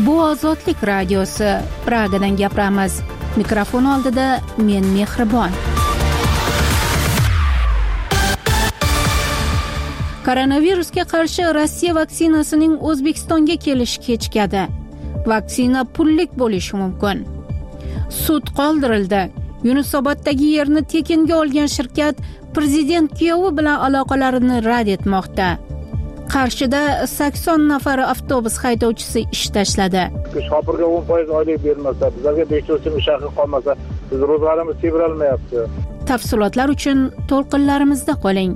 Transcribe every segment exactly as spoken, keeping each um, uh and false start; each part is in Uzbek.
Bu Ozodlik radiosi. Pragadan gapiramiz. Mikrofon oldida men Mehribon. Koronavirusga qarshi Rossiya vaksinasining O'zbekistonga kelishi kechikadi. Vaksina pullik bo'lishi mumkin. Sud qoldirildi. Yunusoboddagi yerni tekinga olgan shirkat prezident kuyovi bilan aloqalarini rad etmoqda. Qarshida sakson nafar avtobus haydovchisi ish tashladi. Shopirga o'n foiz oylik bermasa, bizlarga besh yuz so'm ish haqi qolmasa, biz ro'zg'orimiz semirolmayapti. Tafsilotlar uchun to'lqinlarimizda qoling.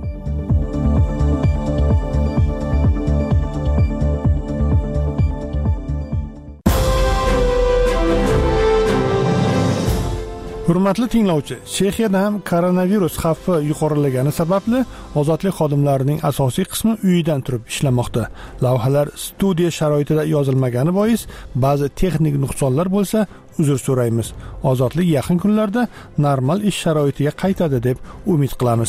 Hurmatli tinglovchi, Chexiyada ham koronavirus xavfi yuqorilagani sababli ozodlik xodimlarining asosiy qismi uyidan turib ishlamoqda. Lavhalar studiya sharoitida yozilmagani bois ba'zi texnik nuqsonlar bo'lsa, uzr so'raymiz. Ozodlik yaqin kunlarda normal ish sharoitiga qaytadi deb umid qilamiz.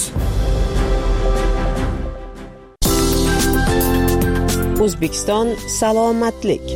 O'zbekiston salomatlik.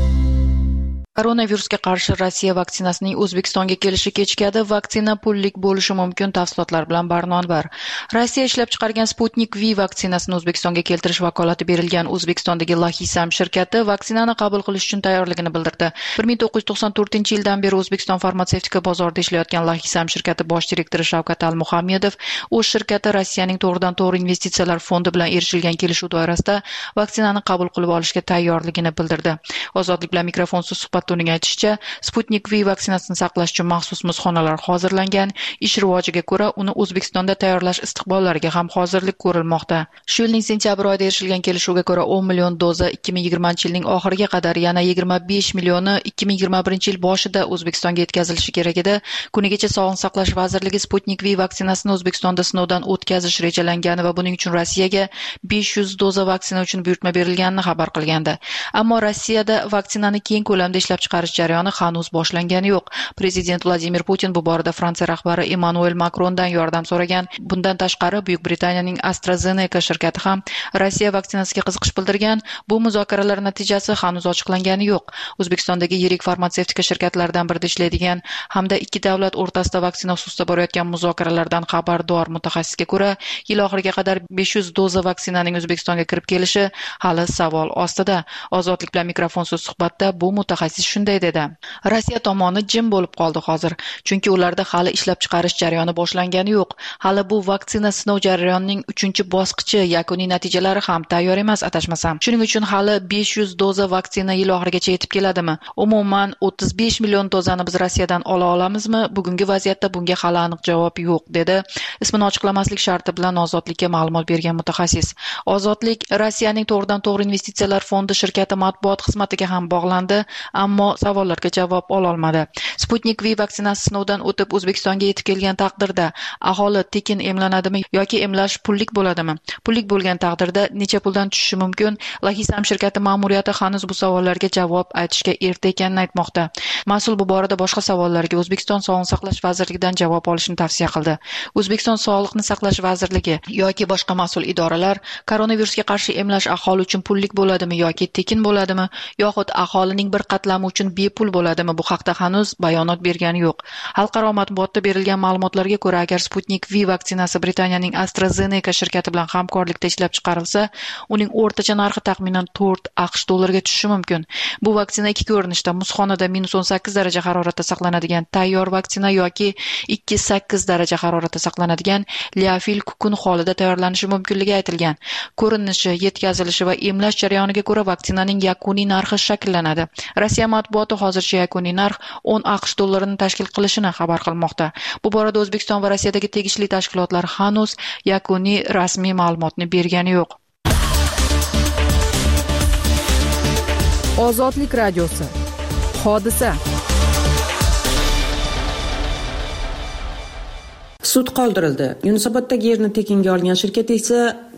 Koronavirusga qarshi Rossiya vaksinasining O'zbekistonga kelishi kechikadi. Vaksina pullik bo'lishi mumkin. Tafsilotlar bilan Barnonvar. Rossiya ishlab chiqargan Sputnik V vaksinasini O'zbekistonga keltirish vakolati berilgan O'zbekistondagi Lahisam shirkati vaksinani qabul qilish uchun tayyorligini bildirdi. bir ming to'qqiz yuz to'qson to'rtinchi yildan beri O'zbekiston farmatsevtika bozorida ishlayotgan Lahisam shirkati bosh direktori Shavkat Al-Muhammedov o'z shirkati Rossiyaning to'g'ridan to'g'ri investitsiyalar fondi bilan erishilgan kelishuv doirasida vaksinani qabul qilib olishga tayyorligini bildirdi. Ozodlik bilan mikrofonsiz suhbat uning aytishicha, Sputnik V vaksinasini saqlash uchun maxsus muzxonalar hozirlangan. Ish rivojiga ko'ra, uni O'zbekistonda tayyorlash istiqbollariga ham hozirlik ko'rilmoqda. Shu yilning sentyabr oyida erishilgan kelishuvga ko'ra o'n million doza ikki ming yigirmanchi yilning oxiriga qadar, yana yigirma besh millioni ikki ming yigirma birinchi yil boshida O'zbekistonga yetkazilishi kerak edi. Kunigacha Sog'liqni saqlash vazirligi Sputnik V vaksinasini O'zbekistonda sinovdan o'tkazish rejalangani va buning uchun Rossiyaga besh yuz doza vaksina uchun buyurtma berilganini xabar qilgandi. Ammo Rossiyada vaksinani keng ko'lamda ishlab chiqarish jarayoni hanuz boshlangani yo'q. Prezident Vladimir Putin bu borada Fransiya rahbari Emmanuel Macrondan yordam so'ragan. Bundan tashqari Buyuk Britaniyaning AstraZeneca shirkati ham Rossiya vaksinasiga qiziqish bildirgan. Bu muzokaralar natijasi hanuz ochiqlangani yo'q. O'zbekistondagi yirik farmatsevtika shirkatlaridan birida ishlaydigan hamda ikki davlat o'rtasida vaksina xususida borayotgan muzokaralardan xabardor mutaxassisga ko'ra, yil oxiriga qadar besh yuz doza vaksinaning O'zbekistonga kirib kelishi hali savol ostida. Ozodlik bilan mikrofonsiz suhbatda bu mutaxassis shunday dedi. Rossiya tomoni jim bo'lib qoldi hozir, chunki ularda hali ishlab chiqarish jarayoni boshlangani yo'q. Hali bu vaksina sinov jarayonining uchinchi bosqichi, yakuniy natijalari ham tayyor emas adashmasam. Shuning uchun hali besh yuz doza vaksina yil oxirigacha yetib keladimi? Umuman o'ttiz besh million dozani biz Rossiyadan ola olamizmi? Bugungi vaziyatda bunga hali aniq javob yo'q, dedi. Ismini ochiqlamaslik sharti bilan Ozodlikka ma'lumot bergan mutaxassis. Ozodlik Rossiyaning to'g'ridan to'g'ri investitsiyalar fondi shirkati matbuot xizmatiga ham bog'landi, ammo savollarga javob ola olmadi. Sputnik V vaksinasi sinovdan o'tib O'zbekistonga yetib kelgan taqdirda aholi tekin emlanadimi yoki emlash pullik bo'ladimi? Pullik bo'lgan taqdirda necha puldan tushishi mumkin? Lahisam shirkati ma'muriyati hanuz bu savollarga javob aytishga erta ekanini aytmoqda. Mas'ul bu borada boshqa savollarga O'zbekiston Sog'liqni saqlash vazirligidan javob olishni tavsiya qildi. O'zbekiston Sog'liqni saqlash vazirligi yoki boshqa mas'ul idoralar koronavirusga qarshi emlash aholi uchun pullik bo'ladimi yoki tekin bo'ladimi, yoxud aholining bir qatlami uchun bepul bo'ladimi? Bu haqda hanuz bayonot bergani yo'q. Xalqaro matbuotda berilgan ma'lumotlarga ko'ra, agar Sputnik V vaksinasi Britaniyaning AstraZeneca shirkati bilan hamkorlikda ishlab chiqarilsa, uning o'rtacha narxi taxminan to'rt aqsh dollariga tushishi mumkin. Bu vaksina ikki ko'rinishda, muzxonada minus o'n sakkiz daraja haroratda saqlanadigan tayyor vaksina yoki ikki sakkiz daraja haroratda saqlanadigan liofil kukun holida tayyorlanishi mumkinligi aytilgan. Ko'rinishi, yetkazilishi va emlash jarayoniga ko'ra vaksinaning yakuniy narxi shakllanadi. Rossiya matbuoti hozircha yakuniy narx o'n aqsh dollarini tashkil qilishini xabar qilmoqda. Bu borada O'zbekiston va Rossiyadagi tegishli tashkilotlar hanuz yakuniy rasmiy ma'lumotni bergani yo'q. Ozodlik radiosi. Hodisa. Sud qoldirildi. Yunusoboddagi yerni tekinga olgan shirkat esa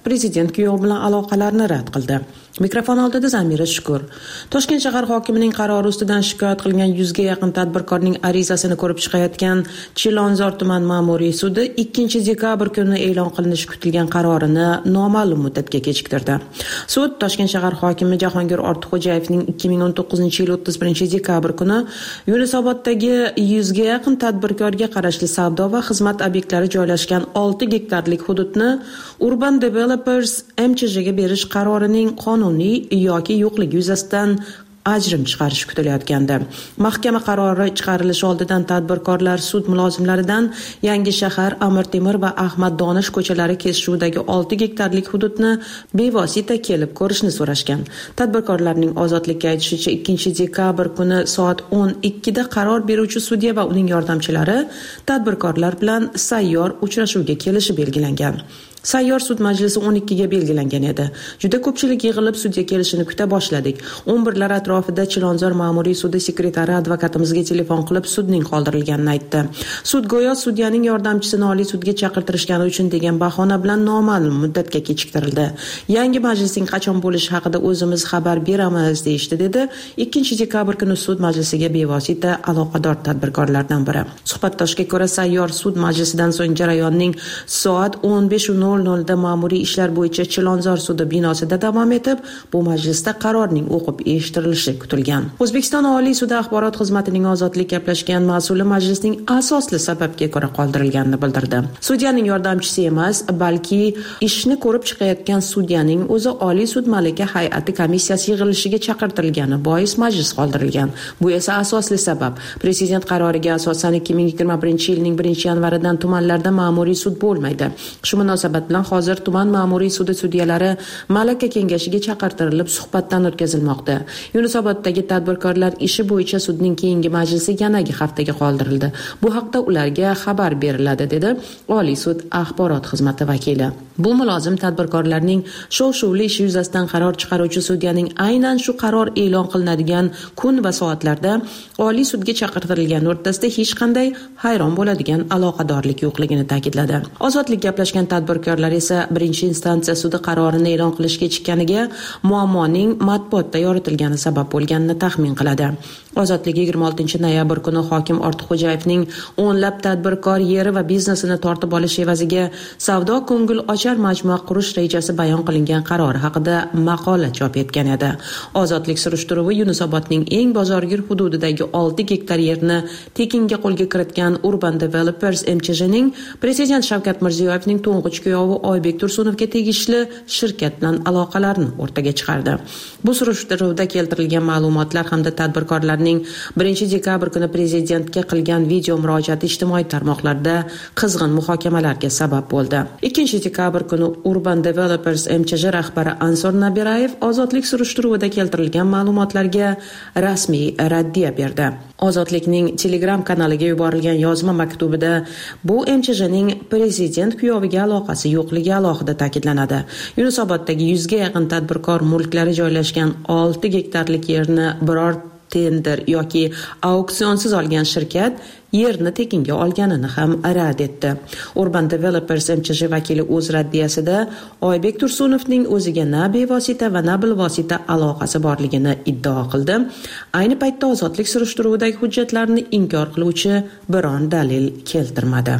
prezident kuyovi bilan aloqalarni rad qildi. Mikrofon oldida Zamira Shukur. Toshkent shahar hokimining qarori ustidan shikoyat qilgan yuzga yaqin tadbirkorning arizasini ko'rib chiqayotgan Chilonzor tuman ma'muriy sudi ikkinchi dekabr kuni e'lon qilinishi kutilgan qarorini noma'lum muddatga kechiktirdi. Sud Toshkent shahar hokimi Jahongir Ortiqxo'jayevning ikki ming o'n to'qqizinchi yil o'ttiz birinchi dekabr kuni Yunusoboddagi yuzga yaqin tadbirkorga qarashli savdo va xizmat obyektlari joylashgan olti gektarlik hududni Urban Developers M C J ga berish qarorining qonuniy yoki yo'qligi yuzasidan ajrim chiqarish kutilayotgandi. Mahkama qarori chiqarilishi oldidan tadbirkorlar sud mulozimlaridan Yangi shahar, Amir Temur va Ahmad Donish ko'chalari kesishuvidagi olti gektarlik hududni bevosita kelib ko'rishni so'rashgan. Tadbirkorlarning ozodlikka aytishicha ikkinchi dekabr kuni soat o'n ikkida qaror beruvchi sudya va uning yordamchilari tadbirkorlar bilan sayyor uchrashuvga kelishi belgilangan. Sayyor sud majlisi o'n ikkiga belgilangan edi. Juda ko'pchilik yig'ilib sudga kelishini kuta boshladik. o'n birlar atrofida Chilonzor ma'muriy sudi sekretari advokatimizga telefon qilib sudning qoldirilganini aytdi. Sud go'yo sudyaning yordamchisini oliy sudga chaqirtirishgani uchun degan bahona bilan noma'lum muddatga kechiktirildi. Yangi majlisning qachon bo'lishi haqida o'zimiz xabar beramiz deyishdi, dedi ikkinchi dekabr kuni sud majlisiga bevosita aloqador tadbirkorlardan biri. Suhbatdoshga ko'ra sayyor sud majlisidan so'ng jarayonning soat o'n besh nol nolda ma'muriy ishlar bo'yicha Chilonzor sudi binosida davom etib, bu majlisda qarorning o'qib eshittirilishi kutilgan. O'zbekiston Oliy sudi axborot xizmatining ozodlik gaplashgan mas'uli majlisning asosli sababga ko'ra qoldirilganini bildirdi. Sudyaning yordamchisi emas, balki ishni ko'rib chiqayotgan sudyaning o'zi Oliy sud malaka hay'ati komissiyasi yig'ilishiga chaqirtirilgani bois majlis qoldirilgan. Bu esa asosli sabab. Prezident qaroriga asosan ikki ming yigirma birinchi yilning birinchi yanvaridan tumanlarda ma'muriy sud bo'lmaydi. Shu munosabat bilan hozir tuman ma'muriy sudi sudyalari malaka kengashiga chaqirtirilib suhbatdan o'tkazilmoqda. Yunusoboddagi tadbirkorlar ishi bo'yicha sudning keyingi majlisi yanagi haftaga qoldirildi. Bu haqda ularga xabar beriladi, dedi Oliy sud axborot xizmati vakili. Bu mulozim tadbirkorlarning shov-shuvli ishi yuzasidan qaror chiqaruvchi sudyaning aynan shu qaror e'lon qilinadigan kun va soatlarda Oliy sudga chaqirtirilgani o'rtasida hech qanday hayron bo'ladigan aloqadorlik yo'qligini ta'kidladi. Ozodlik gaplashgan tadbirkorlar esa birinchi instansiya sudi qarorini e'lon qilish kechikkaniga muammoning matbuotda yoritilgani sabab bo'lganini taxmin qiladi. Ozodlik yigirma oltinchi noyabr kuni hokim Ortiqxo'jayevning o'nlab tadbirkor yeri va biznesini tortib olish evaziga savdo ko'ngil ochar majmua qurish rejasi bayon qilingan qaror haqida maqola chop etgan edi. Ozodlik surishtiruvi Yunusobodning eng bozorgir hududidagi olti gektar yerni tekinga qo'lga kiritgan Urban Developers M C J ning prezident Shavkat Mirziyoyevning to'ng'ich kuyovi Oybek Tursunovga tegishli shirkat bilan aloqalarini o'rtaga chiqardi. Bu surishtiruvda keltirilgan ma'lumotlar hamda tadbirkorlarning birinchi dekabr kuni prezidentga qilgan video murojaati ijtimoiy tarmoqlarda qizg'in muhokamalarga sabab bo'ldi. ikkinchi dekabr kuni Urban Developers M C J rahbari Ansor Nabirayev ozodlik surishtiruvida keltirilgan ma'lumotlarga rasmiy raddiya berdi. Ozodlikning Telegram kanaliga yuborilgan yozma maktubida bu M C J ning prezident kuyoviga aloqasi yo'qligi alohida ta'kidlanadi. Yunusoboddagi yuzga yaqin tadbirkor mulklari joylashgan olti gektarlik yerni biror tender yoki auksionsiz olgan shirkat yerni tekinga olganini ham rad etdi. Urban Developers M C J vakili o'z raddiyasida Oybek Tursunovning o'ziga na bevosita va na bilvosita aloqasi borligini iddao qildi. Ayni paytda ozodlik surishtiruvidagi hujjatlarni inkor qiluvchi biron dalil keltirmadi.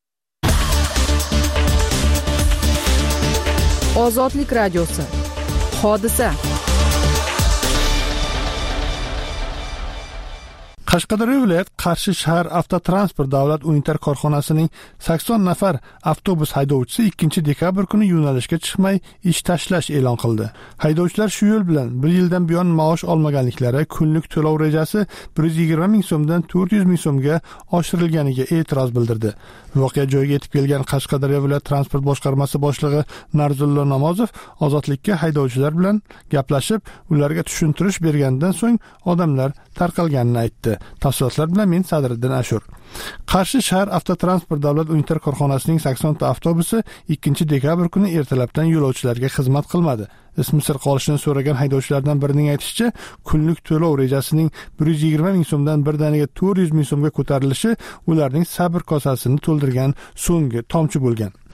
Ozodlik radiosi. Hodisa. Qashqadaryo viloyat Qarshi shahar avtotransport davlat unitar korxonasining sakson nafar avtobus haydovchisi ikkinchi dekabr kuni yo'nalishga chiqmay ish tashlash e'lon qildi. Haydovchilar shu yo'l bilan bir yildan buyon maosh olmaganliklari, kunlik to'lov rejasi bir yuz yigirma ming so'mdan to'rt yuz ming so'mga oshirilganiga e'tiroz bildirdi. Voqea joyiga yetib kelgan Qashqadaryo viloyat transport boshqarmasi boshlig'i Narzullo Namozov ozodlikka haydovchilar bilan gaplashib, ularga tushuntirish bergandan so'ng odamlar tarqalganini aytdi. Tafsilotlar bilan men Sadriddin Ashur. Qarshi shahar avtotransport davlat unitar korxonasining sakson ta avtobusi ikkinchi dekabr kuni ertalabdan yo'lovchilarga xizmat qilmadi. Ismi sir qolishini so'ragan haydovchilardan birining aytishicha, kunlik to'lov rejasining bir yuz yigirma ming so'mdan birdaniga to'rt yuz ming so'mga ko'tarilishi ularning sabr kosasini to'ldirgan so'nggi tomchi bo'lgan.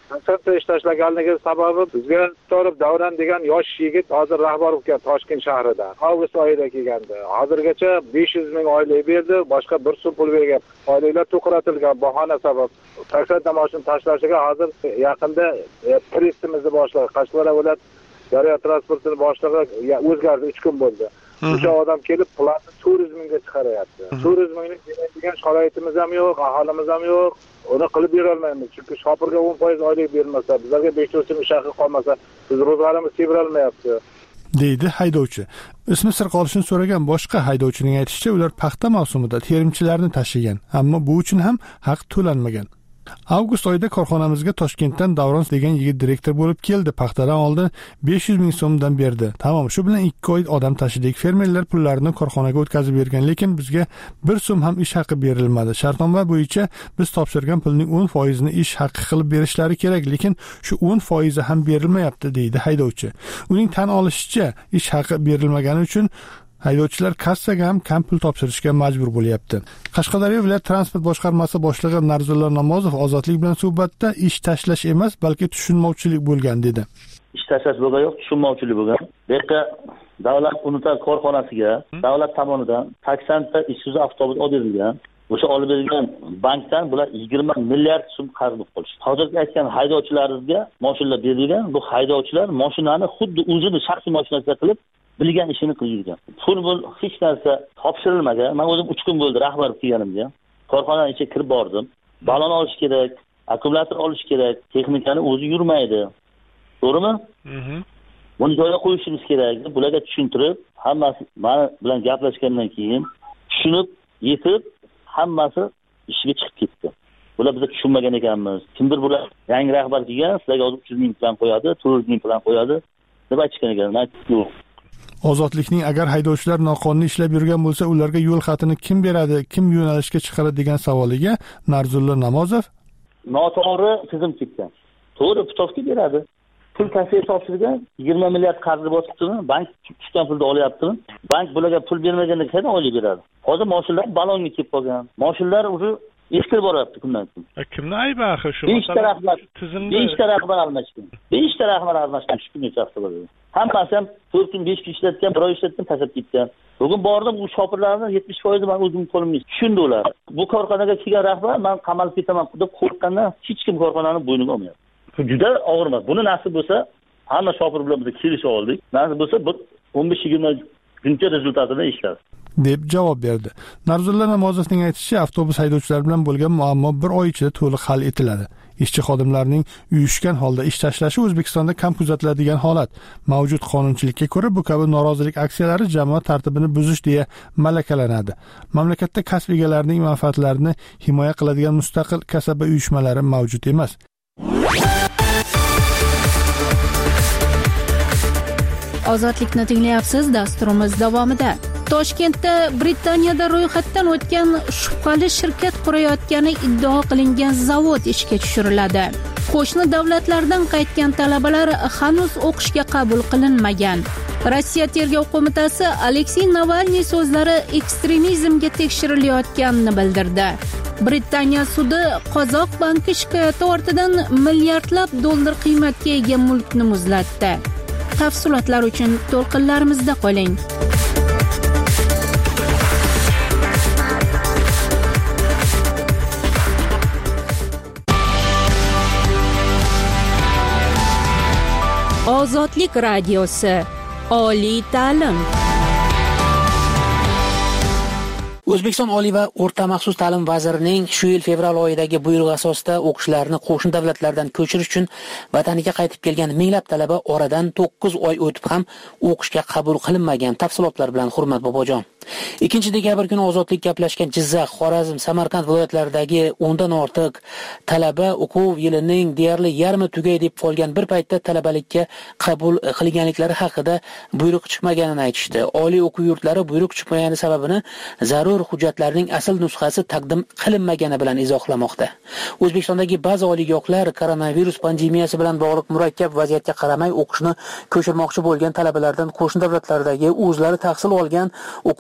Konsertda ish tashlaganligi sababi bizga Torib Davron degan yosh yigit hozir rahbar bo'lgan Toshkent shahrida. Avgust oyida kelgandi. Hozirgacha besh yuz ming oylik berdi, boshqa bir so'm pul bergan. Oyliklar to'xtatilgan bahona sabab. Taksat namoyishini tashlashiga hozir yaqinda pressimizni boshlig'i Qashqadaryo viloyat daryo transportini boshlig'i o'zgardi, uch kun bo'ldi. O'sha odam kelib planni turizmga chiqaryapti. Turizmning degan sharoitimiz ham yo'q, aholimiz ham yo'q. Uni qilib bera olmaymiz. Chunki shopirga o'n foiz oylik berilmasa, bizlarga besh yuz ming haqi qolmasa, biz ro'zg'orimiz semirolmayapti. deydi haydovchi. Ismi sir qolishini so'ragan boshqa haydovchining aytishicha, ular paxta mavsumida terimchilarni tashigan, ammo bu uchun ham haq to'lanmagan. Avgust oyida korxonamizga Toshkentdan Davron degan yigit direktor bo'lib keldi. Paxtadan oldin besh yuz ming so'mdan berdi. Tamom, shu bilan ikki oy odam tashidik. Fermerlar pullarini korxonaga o'tkazib bergan, lekin bizga bir so'm ham ish haqi berilmadi. Shartnoma bo'yicha biz topshirgan pulning o'n foizini ish haqi qilib berishlari kerak, lekin shu o'n foizi ham berilmayapti, deydi haydovchi. Uning tan olishicha, ish haqi berilmagani uchun haydovchilar kassaga ham kam pul topshirishga majbur bo'lyapti. Qashqadaryo viloyat transport boshqarmasi boshlig'i Narzulla Namozov Ozodlik bilan suhbatda ish tashlash emas, balki tushunmovchilik bo'lgan dedi. Ish tashlash bo'lgan yo'q, tushunmovchilik bo'lgan. Bu yerda davlat unutar korxonasiga davlat tomonidan taksanta Isuzu avtobus olib berilgan. O'sha olib berilgan bankdan bular yigirma milliard so'm qarz olib qolishdi. Hozirgi aytgan haydovchilarimizga mashinalar berilgan. Bu haydovchilar mashinani xuddi o'zini shaxsiy mashinasiga qilib bilgan ishini qilib yurgan. Pul bul hech narsa topshirilmagan. Men o'zim uch kun bo'ldi rahbar kelganimga. Korxonaning ichiga kirib bordim. Balon olish kerak, akkumulyator olish kerak, texnikani o'zi yurmaydi. To'g'rimi? Mhm. Buni joyiga qo'yishimiz kerak deb bularga tushuntirib, hammasi men bilan gaplashgandan keyin tushunib, yetib, hammasi ishga chiqib ketdi. Bular biz tushunmagan ekanmiz. Kimdir bular yangi rahbar kelgan, sizlarga uch yuz ming plan qo'yadi, to'rt yuz ming plan qo'yadi deb aytishgan ekan. Men yo'q. Ozodlikning agar haydovchilar noqonuniy ishlab yurgan bo'lsa, ularga yo'l xatini kim beradi, kim yo'nalishga chiqaradi degan savoliga Narzulla Namozov noto'g'ri tizim ketgan. To'g'ri putovka beradi. Pul kassasiga topshirgan, yigirma milliard qarz bosibdimi? Bank tushgan pulni olyaptimi? Bank bularga pul bermaganda qanday oylik beradi? Hozir mashinalar balonga kelib qolgan. Mashinalar o'zi eskirib boryapti kundan kun. Kimni aybi axir shu? besh ta rahbar, besh ta rahbar almashgan. besh ta rahbar almashgan shu kungacha bo'ldi. Hammasi ham to'rt kun besh kun ishlatgan, bir oy ishlatgan, tashlab ketgan. Bugun bordim, u shopirlarning yetmish foizi men o'zim qo'limga tushundi ular. Bu korxonaga kelgan rahbar men qamalib ketaman deb qo'rqqandan hech kim korxonani bo'yniga olmayapti. Bu juda og'irmas. Buni nasib bo'lsa, hamma shopir bilan biz kelishib oldik. Nasib bo'lsa, bir o'n besh yigirma kuncha rezultatini ishlar deb javob berdi. Narzulla Namozovning aytishicha, avtobus haydovchilari bilan bo'lgan muammo bir oy ichida to'liq hal etiladi. Ishchi xodimlarning uyushgan holda ish tashlashi O'zbekistonda kam kuzatiladigan holat. Mavjud qonunchilikka ko'ra bu kabi norozilik aksiyalari jamoat tartibini buzish deya malakalanadi. Mamlakatda kasb egalarining manfaatlarini himoya qiladigan mustaqil kasaba uyushmalari mavjud emas. Ozodlikni tinglayapsiz. Dasturimiz davomida Toshkentda Britaniyada ro'yxatdan o'tgan shubhali shirkat qurayotgani iddao qilingan zavod ishga tushiriladi. Qo'shni davlatlardan qaytgan talabalar hanuz o'qishga qabul qilinmagan. Rossiya tergov qo'mitasi Aleksey Navalniy so'zlari ekstremizmga tekshirilayotganini bildirdi. Britaniya sudi Qozoq banki shikoyati ortidan milliardlab dollar qiymatga ega mulkni muzlatdi. Tafsilotlar uchun to'lqinlarimizda qoling. Ozodlik radiosi. Oliy ta'lim. O'zbekiston Oliy va o'rta maxsus ta'lim vazirining shu yil fevral oyidagi buyrug'i asosida o'qishlarni qo'shni davlatlardan ko'chirish uchun vataniga qaytib kelgan minglab talaba oradan to'qqiz oy o'tib ham o'qishga qabul qilinmagan. Tafsilotlar bilan Hurmat Bobojon. ikkinchi dekabr kuni Ozodlik gaplashgan Jizzax, Xorazm, Samarqand viloyatlaridagi o'ndan ortiq talaba o'quv yilining deyarli yarmi tugay deb qolgan bir paytda talabalikka qabul qilganliklari haqida buyruq chiqmaganini aytishdi. Oliy o'quv yurtlari buyruq chiqmagani sababini zarur hujjatlarning asl nusxasi taqdim qilinmagani bilan izohlamoqda. O'zbekistondagi ba'zi oliygohlar koronavirus pandemiyasi bilan bog'liq murakkab vaziyatga qaramay o'qishni ko'chirmoqchi bo'lgan talabalardan qo'shni davlatlardagi o'zlari tahsil olgan o'quv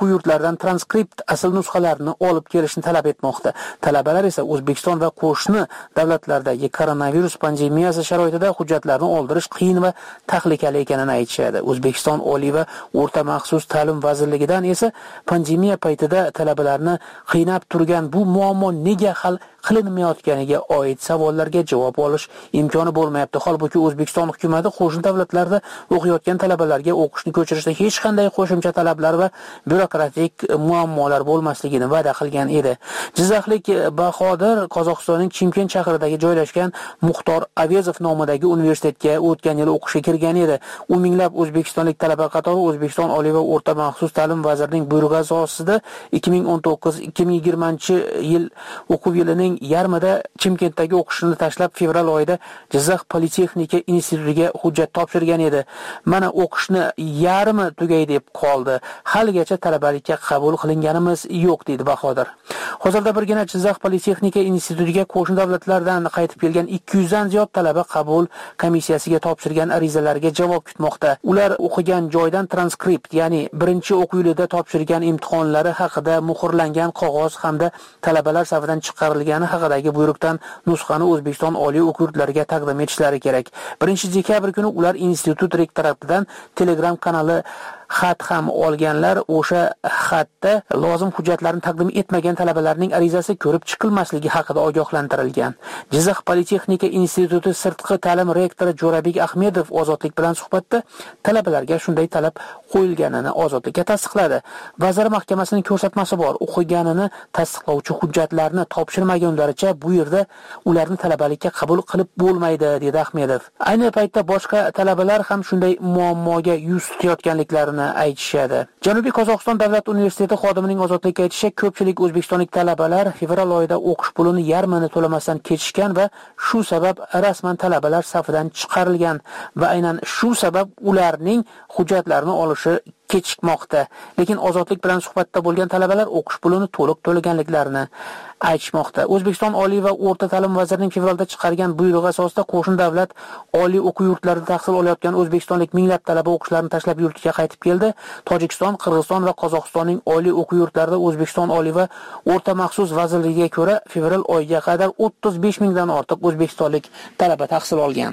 yurtlaridan transkript asl nusxalarini olib kelishni talab etmoqda. Talabalar esa O'zbekiston va qo'shni davlatlardagi koronavirus pandemiyasi sharoitida hujjatlarni oldirish qiyin va tahlikali ekanini aytishadi. O'zbekiston Oliy va o'rta maxsus ta'lim vazirligidan esa pandemiya paytida talabalarni qiynab turgan bu muammo nega hal qilinmayotganiga oid savollarga javob olish imkoni bo'lmayapti. Holbuki O'zbekiston hukumati qo'shni davlatlarda o'qiyotgan talabalarga o'qishni ko'chirishda hech qanday qo'shimcha talablar va byurokratik muammolar bo'lmasligini va'da qilgan edi. Jizzaxlik Bahodir Qozog'istonning Chimkent shahridagi joylashgan Muxtor Avezov nomidagi universitetga o'tgan yil o'qishga kirgan edi. U minglab o'zbekistonlik talaba qatori O'zbekiston Oliy va o'rta maxsus ta'lim vazirining buyrug'i asosida ikki ming o'n to'qqiz ikki ming yigirmanchi yil o'quv yilining yarmida Chimkentdagi o'qishini tashlab fevral oyida Jizzax Politexnika institutiga hujjat topshirgan edi. Mana o'qishni yarmi tugay deb qoldi. Haligacha talabalikka qabul qilinganimiz yo'q dedi Bahodir. Hozirda birgina Jizzax Politexnika institutiga qo'shni davlatlardan qaytib kelgan ikki yuz dan ziyod talaba qabul komissiyasiga topshirgan arizalarga javob kutmoqda. Ular o'qigan joydan transkript, ya'ni birinchi o'quv yilida topshirgan imtihonlari haqida muhrlangan qog'oz hamda talabalar safidan chiqarilgan haqidagi buyruqdan nusxani O'zbekiston oliy o'quv yurtlariga taqdim etishlari kerak. birinchi dekabr kuni ular institut rektoratidan Telegram kanali xat ham olganlar. O'sha xatda lozim hujjatlarni taqdim etmagan talabalarning arizasi ko'rib chiqilmasligi haqida ogohlantirilgan. Jizzax Politexnika instituti sirtqi ta'lim rektori Jo'rabek Ahmedov Ozodlik bilan suhbatda talabalarga shunday talab qo'yilganini Ozodlikka tasdiqladi. Vazir mahkamasining ko'rsatmasi bor. O'qiganini tasdiqlovchi hujjatlarni topshirmagunlaricha bu yerda ularni talabalikka qabul qilib bo'lmaydi, dedi Ahmedov. Ayni paytda boshqa talabalar ham shunday muammoga yuz tutayotganliklarini aytishadi. Janubiy Qozog'iston davlat universiteti xodimining Ozodlikka aytishicha, ko'pchilik o'zbekistonlik talabalar fevral oyida o'qish pulini yarmini to'lamasdan ketishgan va shu sabab rasman talabalar safidan chiqarilgan va aynan shu sabab ularning hujjatlarini olishi kechikmoqda. Lekin Ozodlik bilan suhbatda bo'lgan talabalar o'qish pulini to'liq to'laganliklarini aytishmoqda. O'zbekiston Oliy va o'rta ta'lim vazirining fevralda chiqargan buyrug'i asosida qo'shni davlat oliy o'quv yurtlarida tahsil olayotgan o'zbekistonlik minglab talaba o'qishlarini tashlab yurtiga qaytib keldi. Tojikiston, Qirg'iziston va Qozog'istonning oliy o'quv yurtlarida O'zbekiston Oliy va o'rta maxsus vazirligiga ko'ra fevral oyiga qadar o'ttiz besh mingdan ortiq o'zbekistonlik talaba tahsil olgan.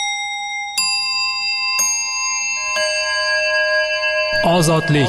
Ozodlik.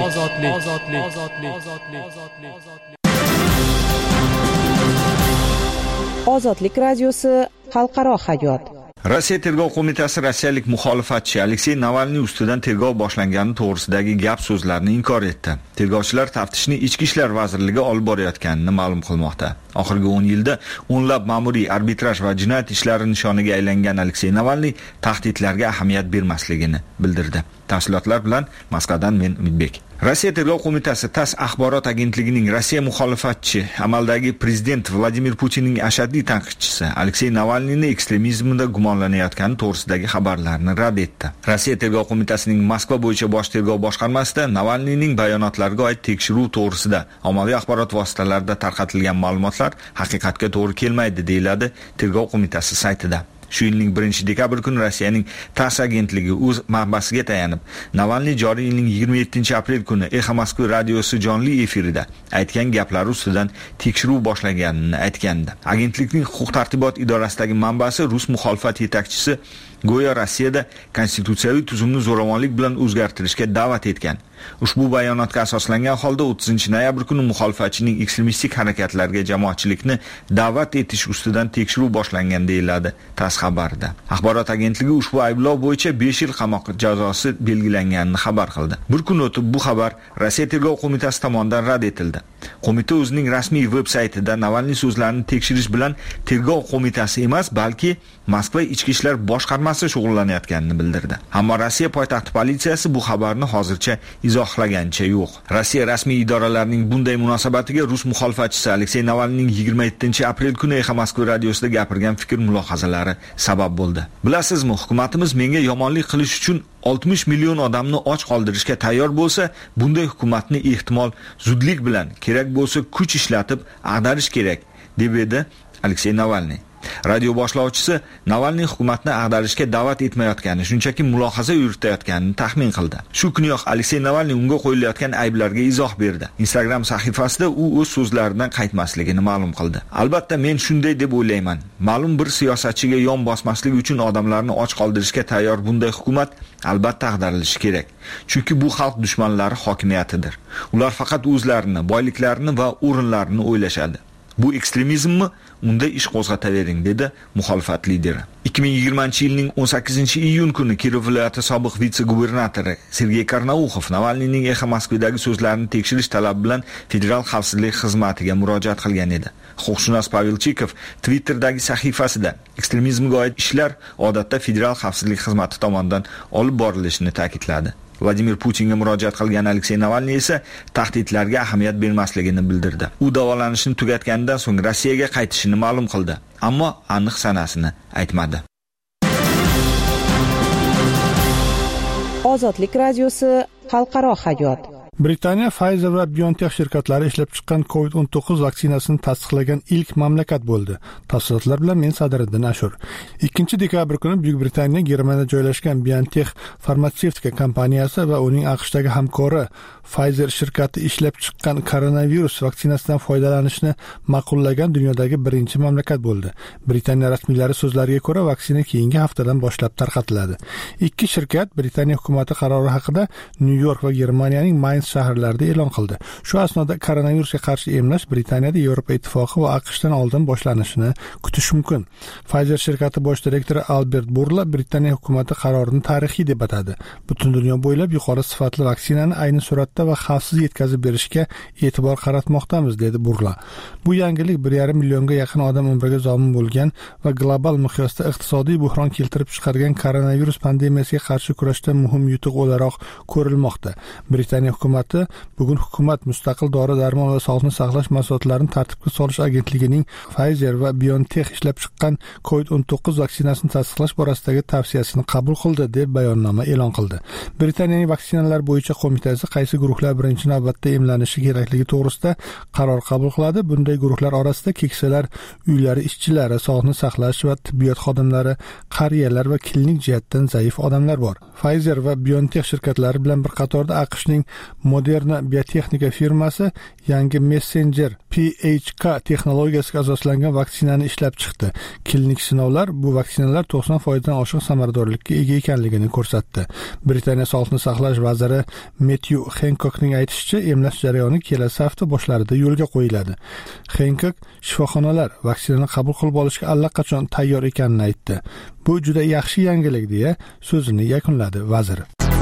Ozodlik radiosi xalqaro hayot. Rossiya tergov qo'mitasi rossiyalik muxolifatchi Aleksey Navalniy ustidan tergov boshlangani to'g'risidagi gap so'zlarni inkor etdi. Tergovchilar taftishni Ichki ishlar vazirligi olib borayotganini ma'lum qilmoqda. Oxirgi o'n yilda o'nlab ma'muriy, arbitraj va jinoyat ishlari nishoniga aylangan Aleksey Navalniy tahdidlarga ahamiyat bermasligini bildirdi. Tafsilotlar bilan Moskvadan men Umidbek. Rossiya tergov qo'mitasi TASS axborot agentligining Rossiya muxolifatchi, amaldagi prezident Vladimir Putinning ashaddiy tanqidchisi Aleksey Navalniyni ekstremizmda gumonlanayotgani to'g'risidagi xabarlarni rad etdi. Rossiya tergov qo'mitasining Moskva bo'yicha bosh tergov boshqarmasida Navalniyning bayonotlariga oid tekshiruv to'g'risida ommaviy axborot vositalarida tarqatilgan ma'lumotlar haqiqatga to'g'ri kelmaydi, deyiladi tergov qo'mitasi saytida. Shu yilning birinchi dekabr kuni Rossiyaning TASS agentligi o'z manbasiga tayanib, Navalniy joriy yilning yigirma yettinchi aprel kuni Exa Moskva radiosi jonli efirida aytgan gaplari ustidan tekshiruv boshlaganini aytgandi. Agentlikning huquq-tartibot idorasidagi manbasi Rus muxolifat yetakchisi go'yo Rossiyada konstitutsiyaviy tuzumni zo'ravonlik bilan o'zgartirishga da'vat etgan. Ushbu bayonotga asoslangan holda o'ttizinchi noyabr kuni muxolifatchining ekstremistik harakatlarga jamoatchilikni da'vat etish ustidan tekshiruv boshlangan, deyiladi TASS xabarida. Axborot agentligi ushbu ayblov bo'yicha besh yil qamoq jazosi belgilanganini xabar qildi. Bir kun o'tib bu xabar Rossiya tergov qo'mitasi tomonidan rad etildi. Qo'mita o'zining rasmiy veb-saytida Navalniy so'zlarini tekshirish bilan tergov qo'mitasi emas, balki Moskva ichki ishlar boshqarmasi shug'ullanayotganini bildirdi. Ammo Rossiya poytaxti politsiyasi bu xabarni hozircha izohlagancha yo'q. Rossiya rasmiy idoralarining bunday munosabatiga Rus muxolifatchisi Aleksey Navalniyning yigirma yettinchi aprel kuni Exa Moskva radiosida gapirgan fikr mulohazalari sabab bo'ldi. Bilasizmi, hukumatimiz menga yomonlik qilish uchun oltmish million odamni och qoldirishga tayyor bo'lsa, bunday hukumatni ehtimol zudlik bilan kerak bo'lsa kuch ishlatib ag'darish kerak, deb edi Aleksey Navalniy. Radio boshlovchisi Navalniy hukumatni ag'darishga da'vat etmayotgani, shunchaki mulohaza yuritayotganini taxmin qildi. Shu kuniyoq Aleksey Navalniy unga qo'yilayotgan ayblarga izoh berdi. Instagram sahifasida u o'z so'zlaridan qaytmasligini ma'lum qildi. Albatta men shunday deb o'ylayman. Ma'lum bir siyosatchiga yon bosmaslik uchun odamlarni och qoldirishga tayyor bunday hukumat albatta ag'darilishi kerak. Chunki bu xalq dushmanlari hokimiyatidir. Ular faqat o'zlarini, boyliklarini va o'rinlarini o'ylashadi. Bu ekstremizmmi? Unda ish qo'zg'atavering, dedi muxolifat lideri. ikki ming yigirmanchi yilning o'n sakkizinchi iyun kuni Kirov viloyati sobiq vitse-gubernatori Sergey Karnauxov Navalniyning Exa Moskvadagi so'zlarini tekshirish talabi bilan Federal xavfsizlik xizmatiga murojaat qilgan edi. Huquqshunos Pavel Chikov Twitter'dagi sahifasida ekstremizmga oid ishlar odatda Federal xavfsizlik xizmati tomonidan olib borilishini ta'kidladi. Vladimir Putinga murojaat qilgan Aleksey Navalniy esa tahdidlarga ahamiyat bermasligini bildirdi. U davolanishni tugatganidan so'ng Rossiyaga qaytishini ma'lum qildi, ammo aniq sanasini aytmadi. Ozodlik radiosi xalqaro hayot. Britaniya Pfizer va BioNTech shirkatlari ishlab chiqqan covid o'n to'qqiz vaksinasini tasdiqlagan ilk mamlakat bo'ldi. Tafsilotlar bilan men Sadiriddin Ashur. ikkinchi dekabr kuni Buyuk Britaniya Germaniyada joylashgan BioNTech farmatsevtika kompaniyasi va uning AQShdagi hamkori Pfizer shirkati ishlab chiqqan koronavirus vaksinasidan foydalanishni ma'qullagan dunyodagi birinchi mamlakat bo'ldi. Britaniya rasmiylari so'zlariga ko'ra, vaksina keyingi haftadan boshlab tarqatiladi. Ikki shirkat Britaniya hukumati qarori haqida Nyu-York va Germaniyaning Mainz shaharlarida e'lon qildi. Shu asnoda koronavirusga qarshi emlash Britaniyada Yevropa Ittifoqi va AQShdan oldin boshlanishini kutish mumkin. Pfizer shirkati bosh direktori Albert Burla Britaniya hukumati qarorini tarixiy deb atadi. Butun dunyo bo'ylab yuqori sifatli vaksinani ayni suratda va xavfsiz yetkazib berishga e'tibor qaratmoqdamiz, dedi Burla. Bu yangilik bir yarim millionga yaqin odam umriga zomin bo'lgan va global miqyosda iqtisodiy buhron keltirib chiqargan koronavirus pandemiyasiga qarshi kurashda muhim yutuq o'laroq ko'rilmoqda. Britaniya hukumati bugun hukumat mustaqil dori-darmon va sog'liqni saqlash mahsulotlarini tartibga solish agentligining Pfizer va BioNTech ishlab chiqqan covid o'n to'qqiz vaksinasini tasdiqlash borasidagi tavsiyasini qabul qildi, deb bayonnoma e'lon qildi. Britaniyaning vaksinalar bo'yicha qo'mitasi qaysi guruhlar birinchi navbatda emlanishi kerakligi to'g'risida qaror qabul qiladi. Bunday guruhlar orasida keksalar, uylari ishchilari, sog'liqni saqlash va tibbiyot xodimlari, qariyalar va klinik jihatdan zaif odamlar bor. Pfizer va BioNTech shirkatlari bilan bir qatorda AQShning Moderna biotexnika firmasi yangi messenger P H K texnologiyasiga asoslangan vaksinani ishlab chiqdi. Klinik sinovlar bu vaksinalar to'qson foizdan oshiq samaradorlikka ega ekanligini ko'rsatdi. Britaniya sog'liqni saqlash vaziri Matthew Hancockning aytishicha, emlash jarayoni kelasi hafta boshlarida yo'lga qo'yiladi. Hancock shifoxonalar vaksinani qabul qilib olishga allaqachon tayyor ekanini aytdi. Bu juda yaxshi yangilik, deya so'zini yakunladi vazir.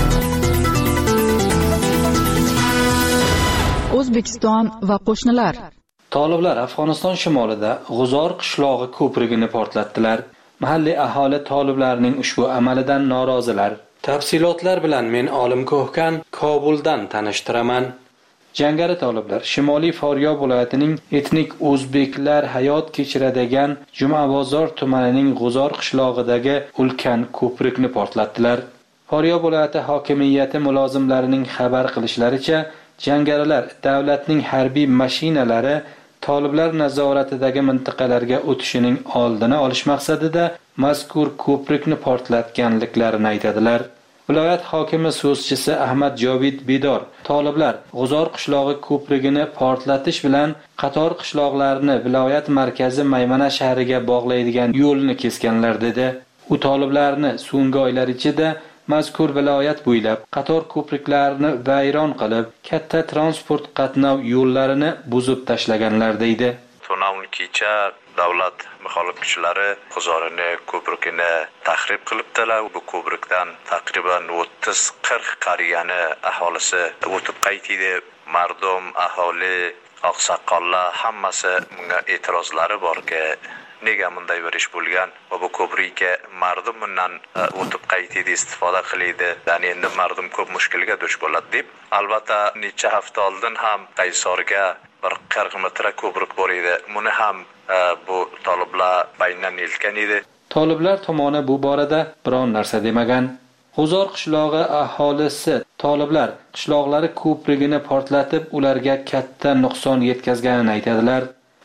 O'zbekiston va qo'shnilar. Toliblar Afg'oniston shimolida G'uzor qishlog'i ko'prigini portlatdilar. Mahalliy aholi toliblarning ushbu amalidan norozilar. Tafsilotlar bilan men Olim Ko'hkan Kobuldan tanishtiraman. Jangari toliblar Shimoliy Faryob viloyatining etnik o'zbeklar hayot kechiradigan Jumabozor tumanining G'uzor qishlog'idagi ulkan ko'prikni portlatdilar. Faryob viloyati hokimiyati mulozimlarining xabar qilishlaricha, jangarilar davlatning harbiy mashinalari toliblar nazoratidagi mintaqalarga o'tishining oldini olish maqsadida mazkur ko'prikni portlatganliklarini aytadilar. Viloyat hokimi so'zchisi Ahmad Jovid Bidor toliblar G'uzor qishlog'i ko'prigini portlatish bilan qator qishloqlarni viloyat markazi Maymana shahriga bog'laydigan yo'lni kesganlar dedi. U toliblarni so'nggi oylar ichida mazkur viloyat bo'ylab qator ko'priklarni vayron qilib, katta transport qatnov yo'llarini buzib tashlaganlar deydi. Kecha davlat muxolif kuchlari G'uzorni ko'prikini tahrib qilibdilar. Bu ko'prikdan taqriban o'ttiz qirq qariyani aholisi o'tib qaytdi. Mardum, aholi, oqsoqollar hammasi bunga e'tirozlari borki, nega bunday bir ish bo'lgan va bu ko'prikka mardum bundan o'tib qaytdi istifoda qiladi. Ya'ni endi mardum ko'p mushkulga duch bo'ladi deb. Albatta necha hafta oldin ham Qaysorga bir qirq metr ko'prik bor edi. Buni ham bu toliblar baynan eltgan edi. Toliblar tomoni bu borada biron narsa demagan. G'uzor qishlog'i aholisi toliblar qishloqlari ko'prigini portlatib, ularga katta nuqson yetkazganini aytadilar.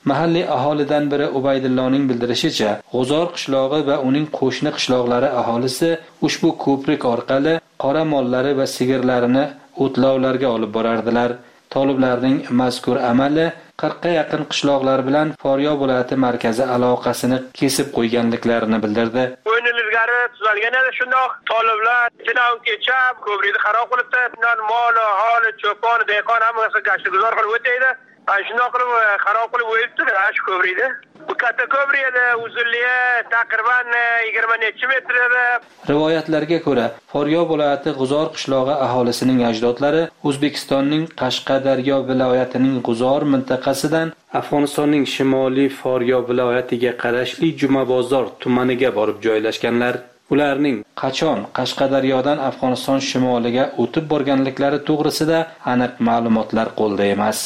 Mahalliy aholidan biri Ubaydilloning bildirishicha, G'uzor qishlog'i va uning qo'shni qishloqlari aholisi ushbu ko'prik orqali qora mollari va sigirlarini o'tlovlarga olib borardilar. Toliblarning mazkur amali qirqqa yaqin qishloqlar bilan Faryob viloyati markazi aloqasini kesib qo'yganliklarini bildirdi. O'yin ilgari tuzalgan edi, shundoq toliblar jinoyat kechab, ko'prikni xarob qilibdi. Bundan mol, holi, cho'pon, dehqon hammasi gashti guzor qilib o'taydi. Ana shundoq qilib xarob qilib o'yibdi shu ko'prikni. Bu katta ko'prik edi, uzunligi taqriban yigirma necha metr edi. Rivoyatlarga ko'ra, Faryob viloyati G'uzor qishlog'i aholisining ajdodlari O'zbekistonning Qashqadaryo viloyatining G'uzor mintaqasidan Afg'onistonning shimoliy Faryob viloyatiga qarashli Jumabozor tumaniga borib joylashganlar. Ularning qachon Qashqadaryodan Afg'oniston shimoliga o'tib borganliklari to'g'risida aniq ma'lumotlar qo'lda emas.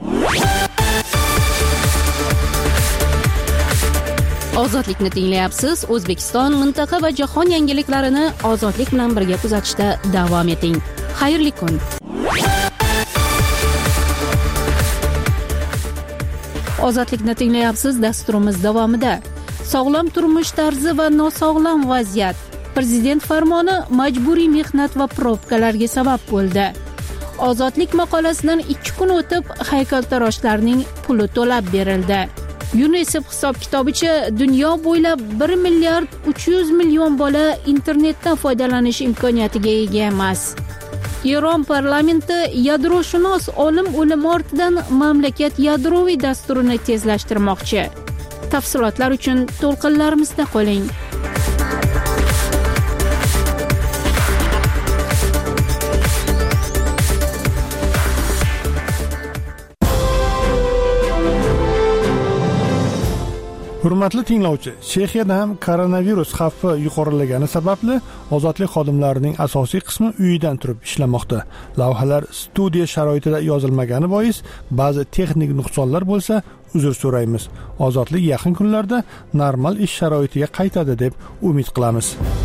Ozodlikni tinglayapsiz. O'zbekiston, mintaqa va jahon yangiliklarini ozodlik bilan birga kuzatishda davom eting. Xayrli kun. Ozodlikni tinglayapsiz. Dasturimiz davomida sog'lom turmush tarzi va nosog'lom vaziyat. Prezident farmoni majburiy mehnat va probkalarga sabab bo'ldi. Ozodlik maqolasidan ikki kun o'tib haykaltaroshlarning puli to'lab berildi. UNICEF hisob-kitobicha dunyo bo'ylab bir milliard uch yuz million bola internetdan foydalanish imkoniyatiga ega emas. Eron parlamenti yadroshunos olim o'limi ortidan mamlakat yadroviy dasturini tezlashtirmoqchi. Tafsilotlar uchun to'lqinlarimizda qoling. Hurmatli tinglovchi, Chexiyada ham koronavirus xavfi yuqorilagani sababli ozodlik xodimlarining asosiy qismi uyidan turib ishlamoqda. Lavhalar studiya sharoitida yozilmagani bois ba'zi texnik nuqsonlar bo'lsa, uzr so'raymiz. Ozodlik yaqin kunlarda normal ish sharoitiga qaytadi deb umid qilamiz.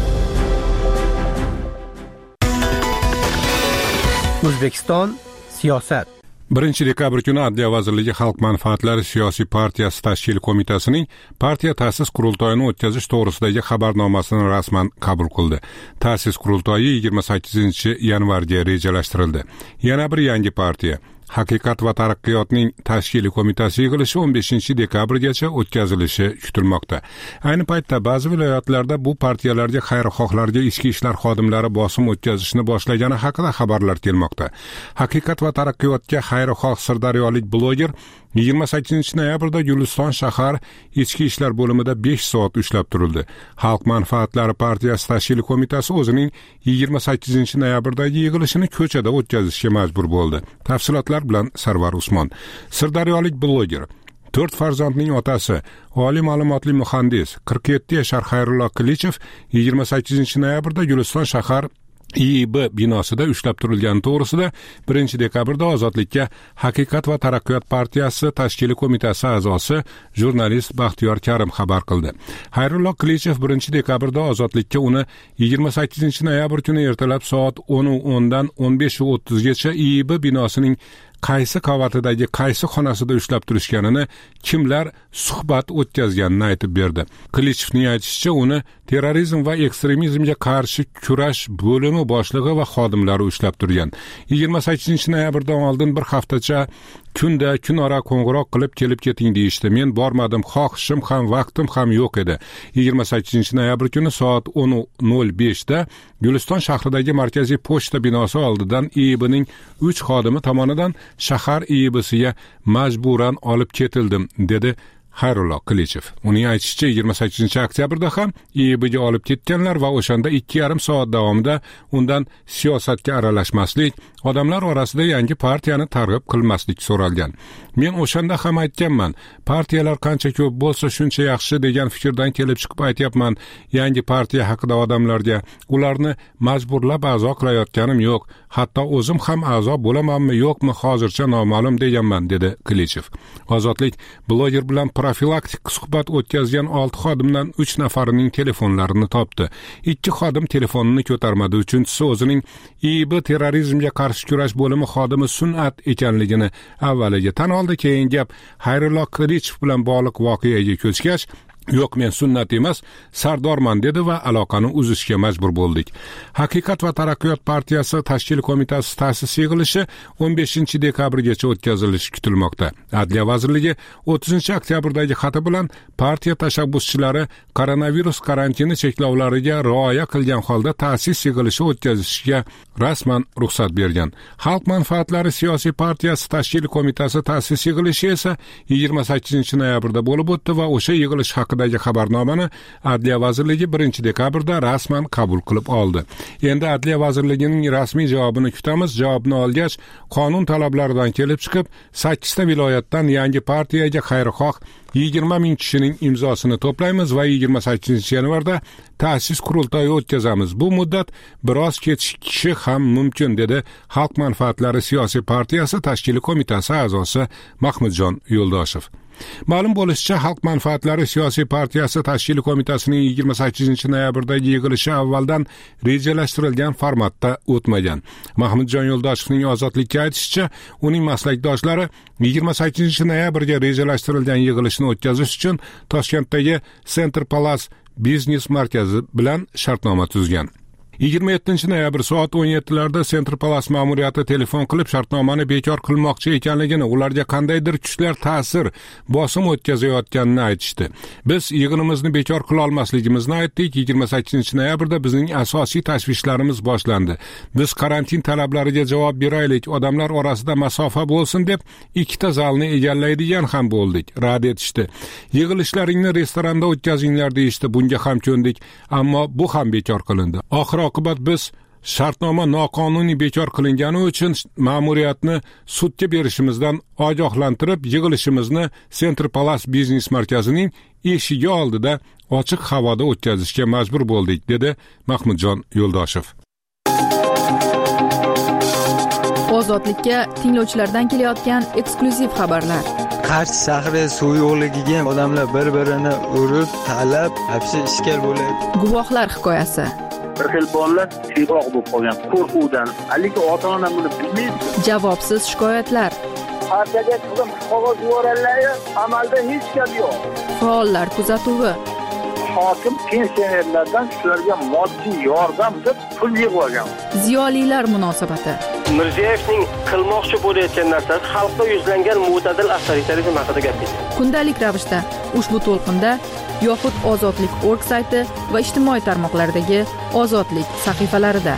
O'zbekiston siyosat. birinchi dekabr kuni Adliya vazirligi Xalq manfaatlari siyosiy partiyasi tashkil qo'mitasining partiya ta'sis qurultoyini o'tkazish to'g'risidagi xabarnomasini rasman qabul qildi. Ta'sis qurultoyi yigirma sakkizinchi yanvarga rejalashtirildi. Yana bir yangi partiya Haqiqat va taraqqiyotning tashkiliy qo'mitasi yig'ilishi o'n beshinchi dekabrgacha o'tkazilishi kutilmoqda. Ayni paytda ba'zi viloyatlarda bu partiyalarga xayrixohlarga ichki ishlar xodimlari bosim o'tkazishni boshlagani haqida xabarlar kelmoqda. Haqiqat va taraqqiyotga xayrixoh sirdaryolik bloger yigirma sakkizinchi noyabrda Guliston shahar ichki ishlar bo'limida besh soat ushlab turildi. Xalq manfaatlari partiyasi tashkiliy qo'mitasi o'zining yigirma sakkizinchi noyabrdagi yig'ilishini ko'chada o'tkazishga majbur bo'ldi. Tafsilotlar bilan Sarvar Usmon. Sirdaryolik bloger, to'rt farzandning otasi, oliy ma'lumotli muhandis, qirq yetti yashar Xayrullo Qilichev yigirma sakkizinchi noyabrda Guliston shahar I I B binosida ushlab turilgan to'g'risida birinchi dekabrda Ozodlikka Haqiqat va taraqqiyot partiyasi tashkiliy qo'mitasi a'zosi jurnalist Baxtiyor Karim xabar qildi. Xayrullo Qilichev birinchi dekabrda Ozodlikka uni yigirma sakkizinchi noyabr kuni ertalab soat o'n dan o'n besh o'ttiz gacha I I B binosining qaysi qavatidagi qaysi xonasida ushlab turishganini, kimlar suhbat o'tkazganini aytib berdi. Qilichevning aytishicha, uni terrorizm va ekstremizmga qarshi kurash bo'limi boshlig'i va xodimlari ushlab turgan. yigirma sakkizinchi noyabrdan oldin bir haftacha kunda kunora qo'ng'iroq qilib kelib keting deyishdi. Men bormadim, xohishim ham vaqtim ham yo'q edi. yigirma sakkizinchi noyabr kuni soat o'n nol beshda Guliston shahridagi markaziy pochta binosi oldidan I I B'ning uch xodimi tomonidan shahar I I B'siga majburan olib ketildim, dedi Xayrullo Qilichev. Uning aytishicha, yigirma sakkizinchi oktyabrda ham I I B'ga olib ketganlar va o'shanda ikki yarim soat davomida undan siyosatga aralashmaslik, odamlar orasida yangi partiyani targ'ib qilmaslik so'ralgan. Men o'shanda ham aytganman, partiyalar qancha ko'p bo'lsa shuncha yaxshi degan fikrdan kelib chiqib aytyapman. Yangi partiya haqida odamlarga ularni majburlab a'zo qilayotganim yo'q. Hatto o'zim ham a'zo bo'lamanmi yo'qmi hozircha noma'lum deganman, dedi Qilichev. Ozodlik bloger bilan profilaktik suhbat o'tkazgan olti xodimdan uch nafarining telefonlarini topdi. ikki xodim telefonini ko'tarmadi, uchinchisi o'zining I I B terrorizmga qarshi kurash bo'limi xodimi Sun'at ekanligini avvaliga tan oldi. Keyin gap Xayrullo Qilichov bilan bog'liq voqeaga ko'chgach, yo'q, men Sunnat emas, Sardorman dedi va aloqani uzishga majbur bo'ldik. Haqiqat va taraqqiyot partiyasi tashkil qo'mitasi ta'sis yig'ilishi o'n beshinchi dekabrgacha o'tkazilishi kutilmoqda. Adliya vazirligi o'ttizinchi oktyabrdagi xati bilan partiya tashabbuschilari koronavirus karantini cheklovlariga rioya qilgan holda ta'sis yig'ilishi o'tkazishga rasman ruxsat bergan. Xalq manfaatlari siyosiy partiyasi tashkil qo'mitasi ta'sis yig'ilishi esa yigirma sakkizinchi noyabrda bo'lib o'tdi va o'sha yig'ilish haqidagi xabarnomani Adliya vazirligi birinchi dekabrda rasman qabul qilib oldi. Endi Adliya vazirligining rasmiy javobini kutamiz. Javobni olgach, qonun talablaridan kelib chiqib, sakkizta viloyatdan yangi partiyaga xayrixoh yigirma ming kishining imzosini to'playmiz va yigirma sakkizinchi yanvarda ta'sis qurultoyi o'tkazamiz. Bu muddat biroz kechikishi ham mumkin, dedi Xalq manfaatlari siyosiy partiyasi tashkiliy qo'mitasi a'zosi Mahmudjon Yo'ldoshev. Ma'lum bo'lishicha, Xalq manfaatlari siyosiy partiyasi tashkiliy qo'mitasining yigirma sakkizinchi noyabrdagi yig'ilishi avvaldan rejalashtirilgan formatda o'tmagan. Mahmudjon Yo'ldoshevning Ozodlikka aytishicha, uning maslakdoshlari yigirma sakkizinchi noyabrga rejalashtirilgan yig'ilishni o'tkazish uchun Toshkentdagi Center Palace biznes markazi bilan shartnoma tuzgan. yigirma yettinchi noyabr soat o'n yettilarda Center Palace ma'muriyati telefon qilib shartnomani bekor qilmoqchi ekanligini, ularga qandaydir kuchlar ta'sir, bosim o'tkazayotganini aytishdi. Biz yig'inimizni bekor qila olmasligimizni aytdik. yigirma sakkizinchi noyabrda bizning asosiy tashvishlarimiz boshlandi. Biz karantin talablariga javob beraylik, odamlar orasida masofa bo'lsin deb ikkita zalni egallaydigan ham bo'ldik. Rad etishdi. Yig'ilishlaringni restoranda o'tkazinglar deyishdi. Bunga ham ko'ndik, ammo bu ham bekor qilindi. Oxir oqibat biz shartnoma noqonuniy bekor qilingani uchun ma'muriyatni sudga berishimizdan ogohlantirib, yig'ilishimizni Center Palace biznes markazining eshigi oldida ochiq havoda o'tkazishga majbur bo'ldik, dedi Mahmudjon Yo'ldoshev. Ozodlikka tinglovchilardan kelayotgan eksklyuziv xabarlar. Qarshi shahri suv yo'qligiga odamlar bir-birini urib, talab, hapsi ishkal bo'layapti. Guvohlar hikoyasi. Bir xil bolalar siyg'oq bo'lib qolgan qo'rquvdan, haligi ota-ona buni bilmaydi. Javobsiz shikoyatlar. Partiyaga qizim qog'oz yuborganlar, amalda hech gap yo'q. Faollar kuzatuvi. Hokim pensionerlardan shularga moddiy yordam deb pul yig'ib olgan. Ziyolilar munosabati. Mirziyoyevning qilmoqchi bo'layotgan narsasi xalqda yuzlangan mo'tadil avtoritarizm haqida gap ketdi. Kundalik ravishda ushbu to'lqinda yoxud Ozodlik nokta org sayti va ijtimoiy tarmoqlardagi Ozodlik sahifalarida.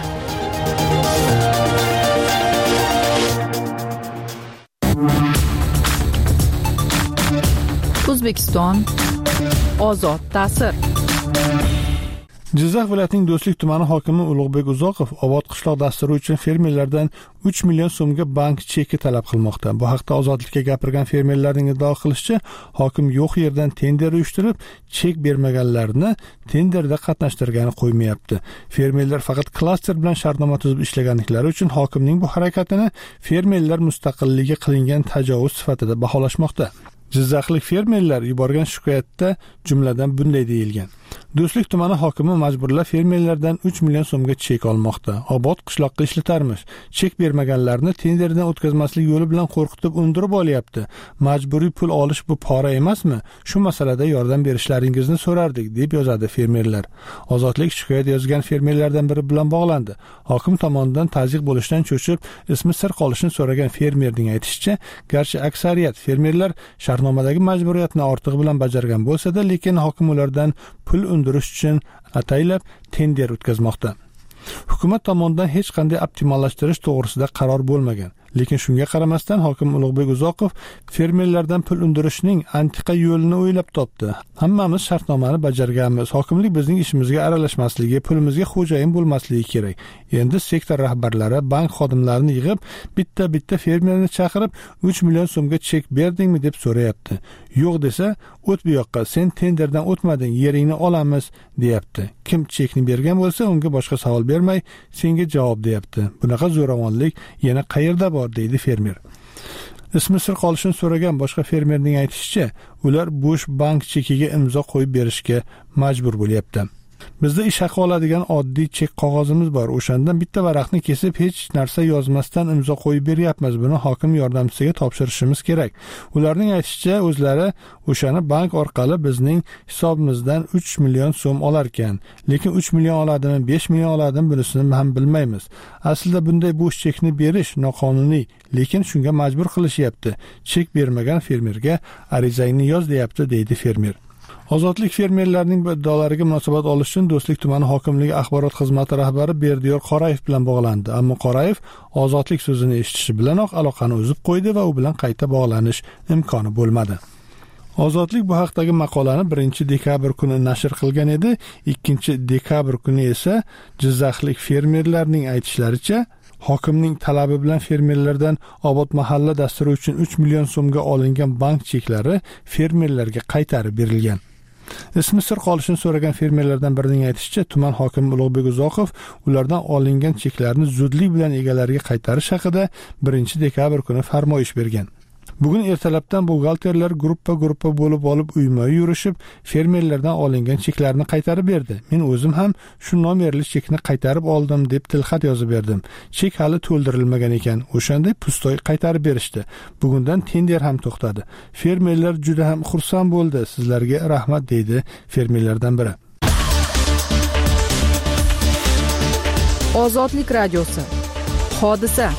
O'zbekiston ozod ta'sir. Jizzax viloyatining Do'stlik tumani hokimi Ulug'bek Uzoqov obod qishloq dasturi uchun fermerlardan uch million so'mga bank cheki talab qilmoqda. Bu haqda Ozodlikka gapirgan fermerlarning iddao qilishicha, hokim yo'q yerdan tender uyushtirib, chek bermaganlarni tenderda qatnashtirgani qo'ymayapti. Fermerlar faqat klaster bilan shartnoma tuzib ishlaganliklari uchun hokimning bu harakatini fermerlar mustaqilligi qilingan tajovuz sifatida baholashmoqda. Jizzaxlik fermerlar yuborgan shikoyatda jumladan bunday deyilgan: Do'stlik tumani hokimi majburlab fermerlardan uch million so'mga chek olmoqda. Obod qishloqqa ishlatarmish. Chek bermaganlarni tenderdan o'tkazmaslik yo'li bilan qo'rqitib undirib olyapti. Majburiy pul olish bu pora emasmi? Shu masalada yordam berishlaringizni so'rardik, deb yozadi fermerlar. Ozodlik shikoyat yozgan fermerlardan biri bilan bog'landi. Hokim tomonidan tazyiq bo'lishdan cho'chib, ismi sir qolishini so'ragan fermerning aytishicha, garchi aksariyat fermerlar shartnomadagi majburiyatni ortig'i bilan bajargan bo'lsa-da, lekin hokim ulardan pul undirish uchun ataylab tender o'tkazmoqda. Hukumat tomonidan hech qanday optimallashtirish to'g'risida qaror bo'lmagan. Lekin shunga qaramasdan hokim Ulug'bek Uzoqov fermerlardan pul undirishning antiqa yo'lini o'ylab topdi. Hammamiz shartnomani bajarganmiz. Hokimlik bizning ishimizga aralashmasligi, pulimizga xo'jayin bo'lmasligi kerak. Endi sektor rahbarlari bank xodimlarini yig'ib, bitta-bitta fermerni chaqirib uch million so'mga chek berdingmi deb so'rayapti. Yo'q desa, o't bu yoqqa, sen tenderdan o'tmading, yeringni olamiz, deyapti. Kim chekni bergan bo'lsa, unga boshqa savol bermay, senga javob deyapti. Bunaqa zo'ravonlik yana qayerda bor, deydi fermer. Ismi sir qolishini so'ragan boshqa fermerning aytishicha, ular bo'sh bank chekiga imzo qo'yib berishga majbur bo'lyapti. Bizda ish haqi oladigan oddiy chek qog'ozimiz bor. O'shandan bitta varaqni kesib hech narsa yozmasdan imzo qo'yib beryapmiz. Buni hokim yordamchisiga topshirishimiz kerak. Ularning aytishicha, o'zlari o'shani bank orqali bizning hisobimizdan uch million so'm olar ekan. Lekin uch million oladimi, besh million oladimi bunisini ham bilmaymiz. Aslida bunday bo'sh chekni berish noqonuniy, lekin shunga majbur qilishyapti. Chek bermagan fermerga arizangni yoz deyapti, deydi fermer. Ozodlik fermerlarning bu iddolariga munosabat olish uchun Do'stlik tumani hokimligi axborot xizmati rahbari Berdiyor Qorayev bilan bog'landi. Ammo Qorayev ozodlik so'zini eshitishi bilanoq aloqani uzib qo'ydi va u bilan qayta bog'lanish imkoni bo'lmadi. Ozodlik bu haqdagi maqolani birinchi dekabr kuni nashr qilgan edi. ikkinchi dekabr kuni esa Jizzaxlik fermerlarning aytishlaricha, hokimning talabi bilan fermerlardan Obod mahalla dasturi uchun uch million so'mga olingan bank cheklari fermerlarga qaytarib berilgan. Ismi sir qolishini so'ragan fermerlardan birining aytishicha, tuman hokimi Ulug'bek Uzoqov ulardan olingan cheklarni zudlik bilan egalariga qaytarish haqida birinchi dekabr kuni farmoyish bergan. Bugun ertalabdan buxgalterlar gruppa-gruppa bo'lib olib uyma-uy yurishib, fermerlardan olingan cheklarni qaytarib berdi. Men o'zim ham shu nomerli chekni qaytarib oldim deb tilxat yozib berdim. Chek hali to'ldirilmagan ekan. O'shanda pustoy qaytarib berishdi. Bugundan tender ham to'xtadi. Fermerlar juda ham xursand bo'ldi. Sizlarga rahmat, deydi fermerlardan biri. Ozodlik radiosi. Hodisa.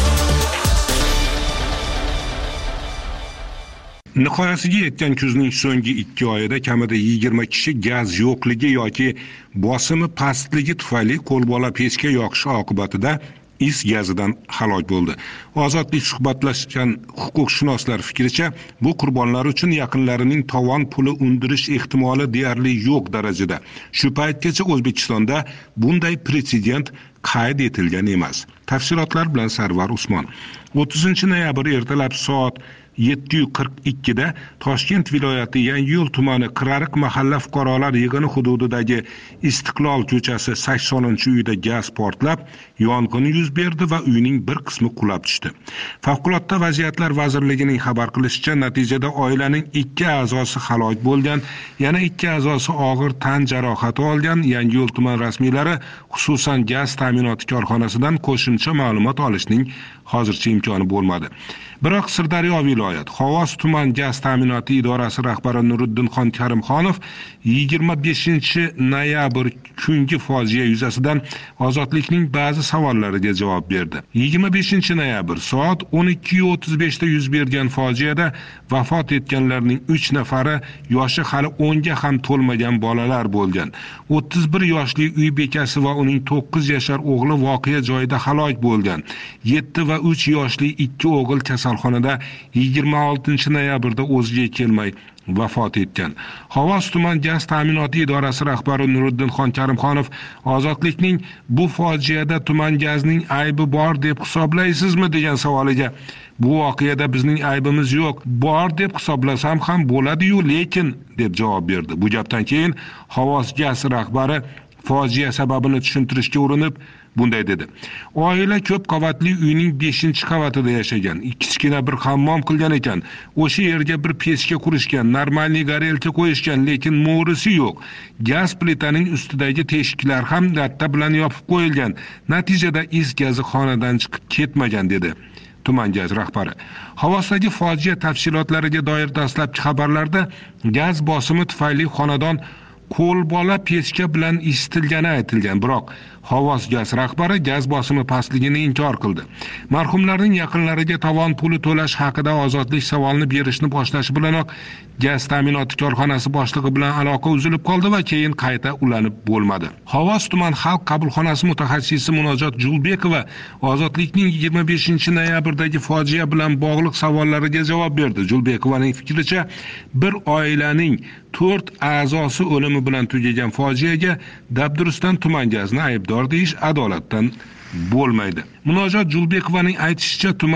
Nihoyasiga yetgan kuzning so'nggi ikki oyida kamida yigirma kishi gaz yo'qligi yoki bosimi pastligi tufayli qo'lbola pechka yoqishi oqibatida is gazidan halok bo'ldi. Ozodlik suhbatlashgan huquqshunoslar fikricha, bu qurbonlar uchun yaqinlarining tovon puli undirish ehtimoli deyarli yo'q darajada. Shu paytgacha O'zbekistonda bunday pretsedent qayd etilgan emas. Tafsilotlar bilan Sarvar Usmon. o'ttizinchi noyabr ertalab soat yetti qirq ikkida Toshkent viloyati Yangiyo'l tumani Qirariq mahalla fuqarolar yig'ini hududidagi Istiqlol ko'chasi saksoninchi uyda gaz portlab, yong'in yuz berdi va uyning bir qismi qulab tushdi. Favqulodda vaziyatlar vazirligining xabar qilishicha, natijada oilaning ikki a'zosi halok bo'lgan, yana ikki a'zosi og'ir tan jarohati olgan. Yangiyo'l tuman rasmiylari xususan gaz ta'minoti korxonasidan qo'shimcha ma'lumot olishning hozircha imkoni bo'lmadi. Biroq Sirdaryo viloyat Xovos tuman gaz ta'minoti idorasi rahbari Nuriddinxon Karimxonov yigirma beshinchi noyabr kungi fojia yuzasidan Ozodlikning ba'zi savollariga javob berdi. yigirma beshinchi noyabr soat o'n ikki o'ttiz beshda yuz bergan fojiada vafot etganlarning uch nafari yoshi hali o'nga ham to'lmagan bolalar bo'lgan. o'ttiz bir yoshli uy bekasi va uning to'qqiz yashar o'g'li voqea joyida halok bo'lgan. yetti va uch yoshli ikki o'g'il kasalxonada yigirma oltinchi noyabrda o'ziga kelmay vafot etgan. Xovos tuman gaz ta'minoti idorasi rahbari Nuriddinxon Karimxonov Ozodlikning bu fojiada tuman gazning aybi bor deb hisoblaysizmi degan savoliga, bu voqeada bizning aybimiz yo'q, bor deb hisoblasam ham bo'ladi-yu, lekin deb javob berdi. Bu gapdan keyin Xovos gaz rahbari fojia sababini tushuntirishga urinib bunday dedi. Oila ko'p qavatli uyning beshinchi qavatida yashagan. Kichkina bir hammom qilgan ekan. O'sha yerga bir pechka qurishgan, normalniy garelka qo'yishgan, lekin mo'risi yo'q. Gaz plitaning ustidagi teshiklar ham latta bilan yopib qo'yilgan. Natijada is gazi xonadan chiqib ketmagan, dedi tuman gaz rahbari. Xovosdagi fojia tafsilotlariga doir dastlabki xabarlarda gaz bosimi tufayli xonadon qo'lbola pechka bilan isitilgani aytilgan, biroq Xovos gaz rahbari gaz bosimi pastligini inkor qildi. Marhumlarning yaqinlariga tovon puli to'lash haqida Ozodlik savolni berishni boshlashi bilanoq gaz ta'minoti korxonasi boshlig'i bilan aloqa uzilib qoldi va keyin qayta ulanib bo'lmadi. Xovos tuman xalq qabulxonasi mutaxassisi Munojot Julbekova Ozodlikning yigirma beshinchi noyabrdagi fojia bilan bog'liq savollariga javob berdi. Julbekovaning fikricha, bir oilaning to'rt a'zosi o'limi bilan tugagan fojiaga Dabduruston tuman gazni aybdor deyish adolatdan bo'lmaydi. Munojot Julbekovaning aytishicha, tuman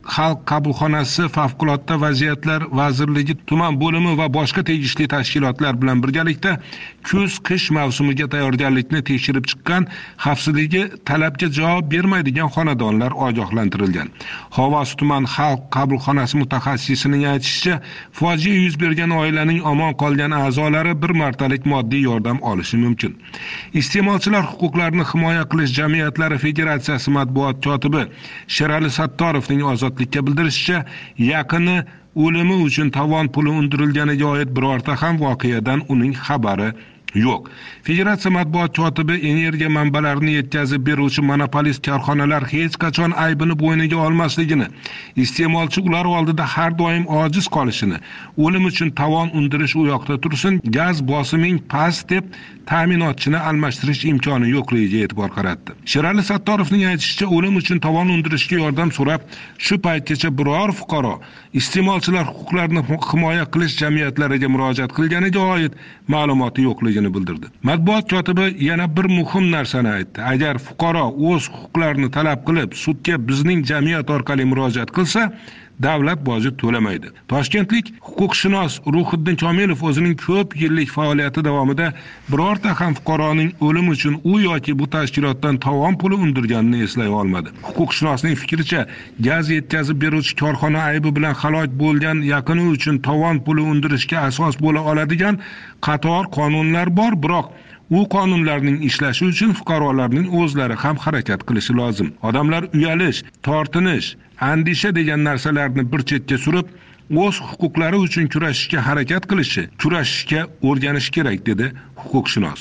xalq qabulxonasi, favqulodda vaziyatlar vazirligi tuman bo'limi va boshqa tegishli tashkilotlar bilan birgalikda kuz-qish mavsumiga tayyorgarlikni tekshirib chiqqan, xavfsizligi talabga javob bermaydigan xonadonlar ogohlantirilgan. Xovos tuman xalq qabulxonasi mutaxassisining aytishicha, fojia yuz bergan oilaning omon qolgan a'zolari bir martalik moddiy yordam olishi mumkin. Iste'molchilar huquqlarini himoya qilish jamiyatlari federatsiyasi matbuot kotibi Sherali Sattorovning ozodlikka bildirishicha, yaqini o'limi uchun tovon puli undirilganiga oid birorta ham voqeadan uning xabari yo'q. Federatsiya matbuot kotibi energiya manbalarini yetkazib beruvchi monopolist korxonalar hech qachon aybini bo'yniga olmasligini, iste'molchi ular oldida har doim ojiz qolishini, o'lim uchun tovon undirish u yoqda tursin, gaz bosiming past deb ta'minotchini almashtirish imkoni yo'qligiga e'tibor qaratdi. Sherali Sattorovning aytishicha, o'lim uchun tovon undirishga yordam so'rab, shu paytgacha biror fuqaro iste'molchilar huquqlarini himoya qilish jamiyatlariga murojaat qilganiga oid ma'lumoti yo'qligini bildirdi. Matbuot kotibi yana bir muhim narsani aytdi. Agar fuqaro o'z huquqlarini talab qilib, sudga bizning jamiyat orqali murojaat qilsa, davlat boji to'lamaydi. Toshkentlik huquqshunos Ruhiddin Komilov o'zining ko'p yillik faoliyati davomida birorta ham fuqaroning o'lim uchun u yoki bu tashkilotdan tovon puli undirganini eslay olmadi. Huquqshunosning fikricha, gaz yetkazib beruvchi korxona aybi bilan halok bo'lgan yaqini uchun tovon puli undirishga asos bo'la oladigan qator qonunlar bor, biroq u qonunlarning ishlashi uchun fuqarolarning o'zlari ham harakat qilishi lozim. Odamlar uyalish, tortinish, andisha degan narsalarni bir chetga surib, o'z huquqlari uchun kurashishga harakat qilishi, kurashishga o'rganish kerak, dedi huquqshunos.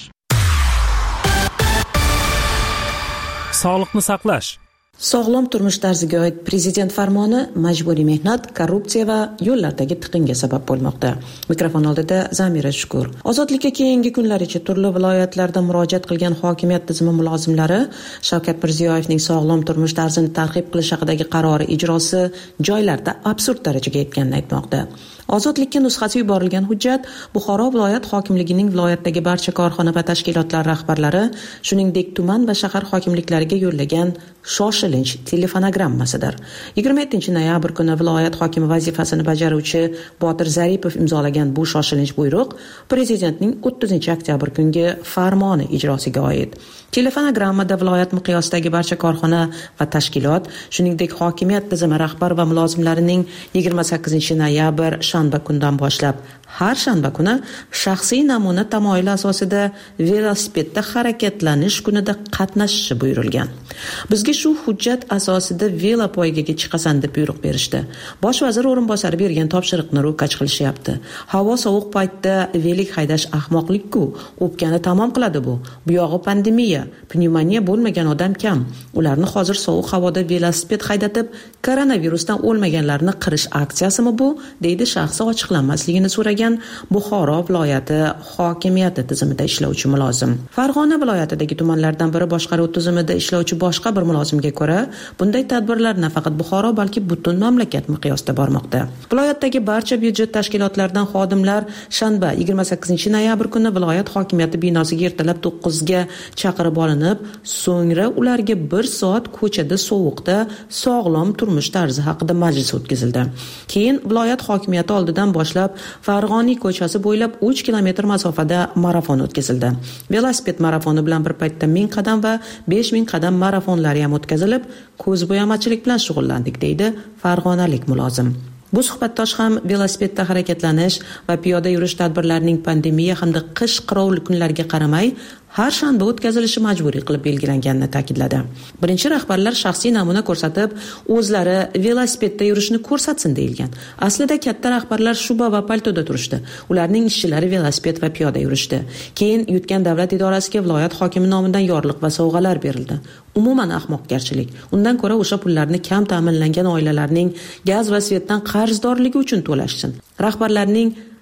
Sog'liqni saqlash. Sog'lom turmush tarziga oid prezident farmoni majburiy mehnat, korrupsiya va yo'llardagi tiqinga sabab bo'lmoqda. Mikrofon oldida Zamira Shukur. Ozodlikka keyingi kunlaricha turli viloyatlarda murojaat qilgan hokimiyat tizimi mulozimlari Shavkat Mirziyoyevning sog'lom turmush tarzini targ'ib qilish haqidagi qarori ijrosi joylarda absurd darajaga yetganini aytmoqda. Ozodlikka nusxasi yuborilgan hujjat Buxoro viloyat hokimligining viloyatdagi barcha korxona va tashkilotlar rahbarlari, shuningdek tuman va shahar hokimliklariga yo'llagan shoshilinch telefonogrammasidir. yigirma yettinchi noyabr kuni viloyat hokimi vazifasini bajaruvchi Botir Zaripov imzolagan bu shoshilinch buyruq prezidentning o'ttizinchi oktyabr kungi farmoni ijrosiga oid. Telefonogrammada viloyat miqyosidagi barcha korxona va tashkilot, shuningdek hokimiyat tizimi rahbar va mulozimlarining yigirma sakkizinchi noyabr shanba kundan boshlab har shanba kuni shaxsiy namuna tamoyili asosida velosipedda harakatlanish kunida qatnashishi buyurilgan. Bizga shu hujjat asosida velo poygaga chiqasan deb buyruq berishdi. Bosh vazir o'rinbosari bergan topshiriqni ro'kach qilishyapti. Havo sovuq paytda velik haydash ahmoqlik-ku, o'pkani tamom qiladi bu. Bu yog'i pandemiya, pnevmoniya bo'lmagan odam kam. Ularni hozir sovuq havoda velosiped haydatib, koronavirusdan o'lmaganlarni qirish aksiyasimi bu? Deydi shaxsi ochiqlanmasligini so'ragan Buxoro viloyati hokimiyati tizimida ishlovchi mulozim. Farg'ona viloyatidagi tumanlardan biri boshqaruv tizimida ishlovchi boshqa bir mulozimga ko'ra, bunday tadbirlar nafaqat Buxoro, balki butun mamlakat miqyosida bormoqda. Viloyatdagi barcha byudjet tashkilotlaridan xodimlar shanba yigirma sakkizinchi noyabr kuni viloyat hokimiyati binosiga ertalab to'qqizga chaqirib olinib, so'ngra ularga bir soat ko'chada sovuqda sog'lom turmush tarzi haqida majlis o'tkazildi. Keyin viloyat hokimiyati oldidan boshlab Farg'oniy ko'chasi bo'ylab uch kilometr masofada marafon o'tkazildi. Velosiped marafoni bilan bir paytda ming qadam va besh ming qadam marafonlari ham o'tkazilib, ko'zbo'yamachilik bilan shug'ullandik, deydi farg'onalik mulozim. Bu suhbatdosh ham velosipedda harakatlanish va piyoda yurish tadbirlarining pandemiya hamda qish qirovli kunlariga qaramay har shanba o'tkazilishi majburiy qilib belgilanganini ta'kidladi. Birinchi rahbarlar shaxsiy namuna ko'rsatib, o'zlari velosipedda yurishni ko'rsatsin deyilgan. Aslida katta rahbarlar shuba va paltoda turishdi. Ularning ishchilari velosiped va piyoda yurishdi. Keyin yutgan davlat idorasiga viloyat hokimi nomidan yorliq va sovg'alar berildi. Umuman ahmoqgarchilik. Undan ko'ra o'sha pullarni kam ta'minlangan oilalarning gaz va svetdan qarzdorligi uchun to'lashsin. Rahbarlarning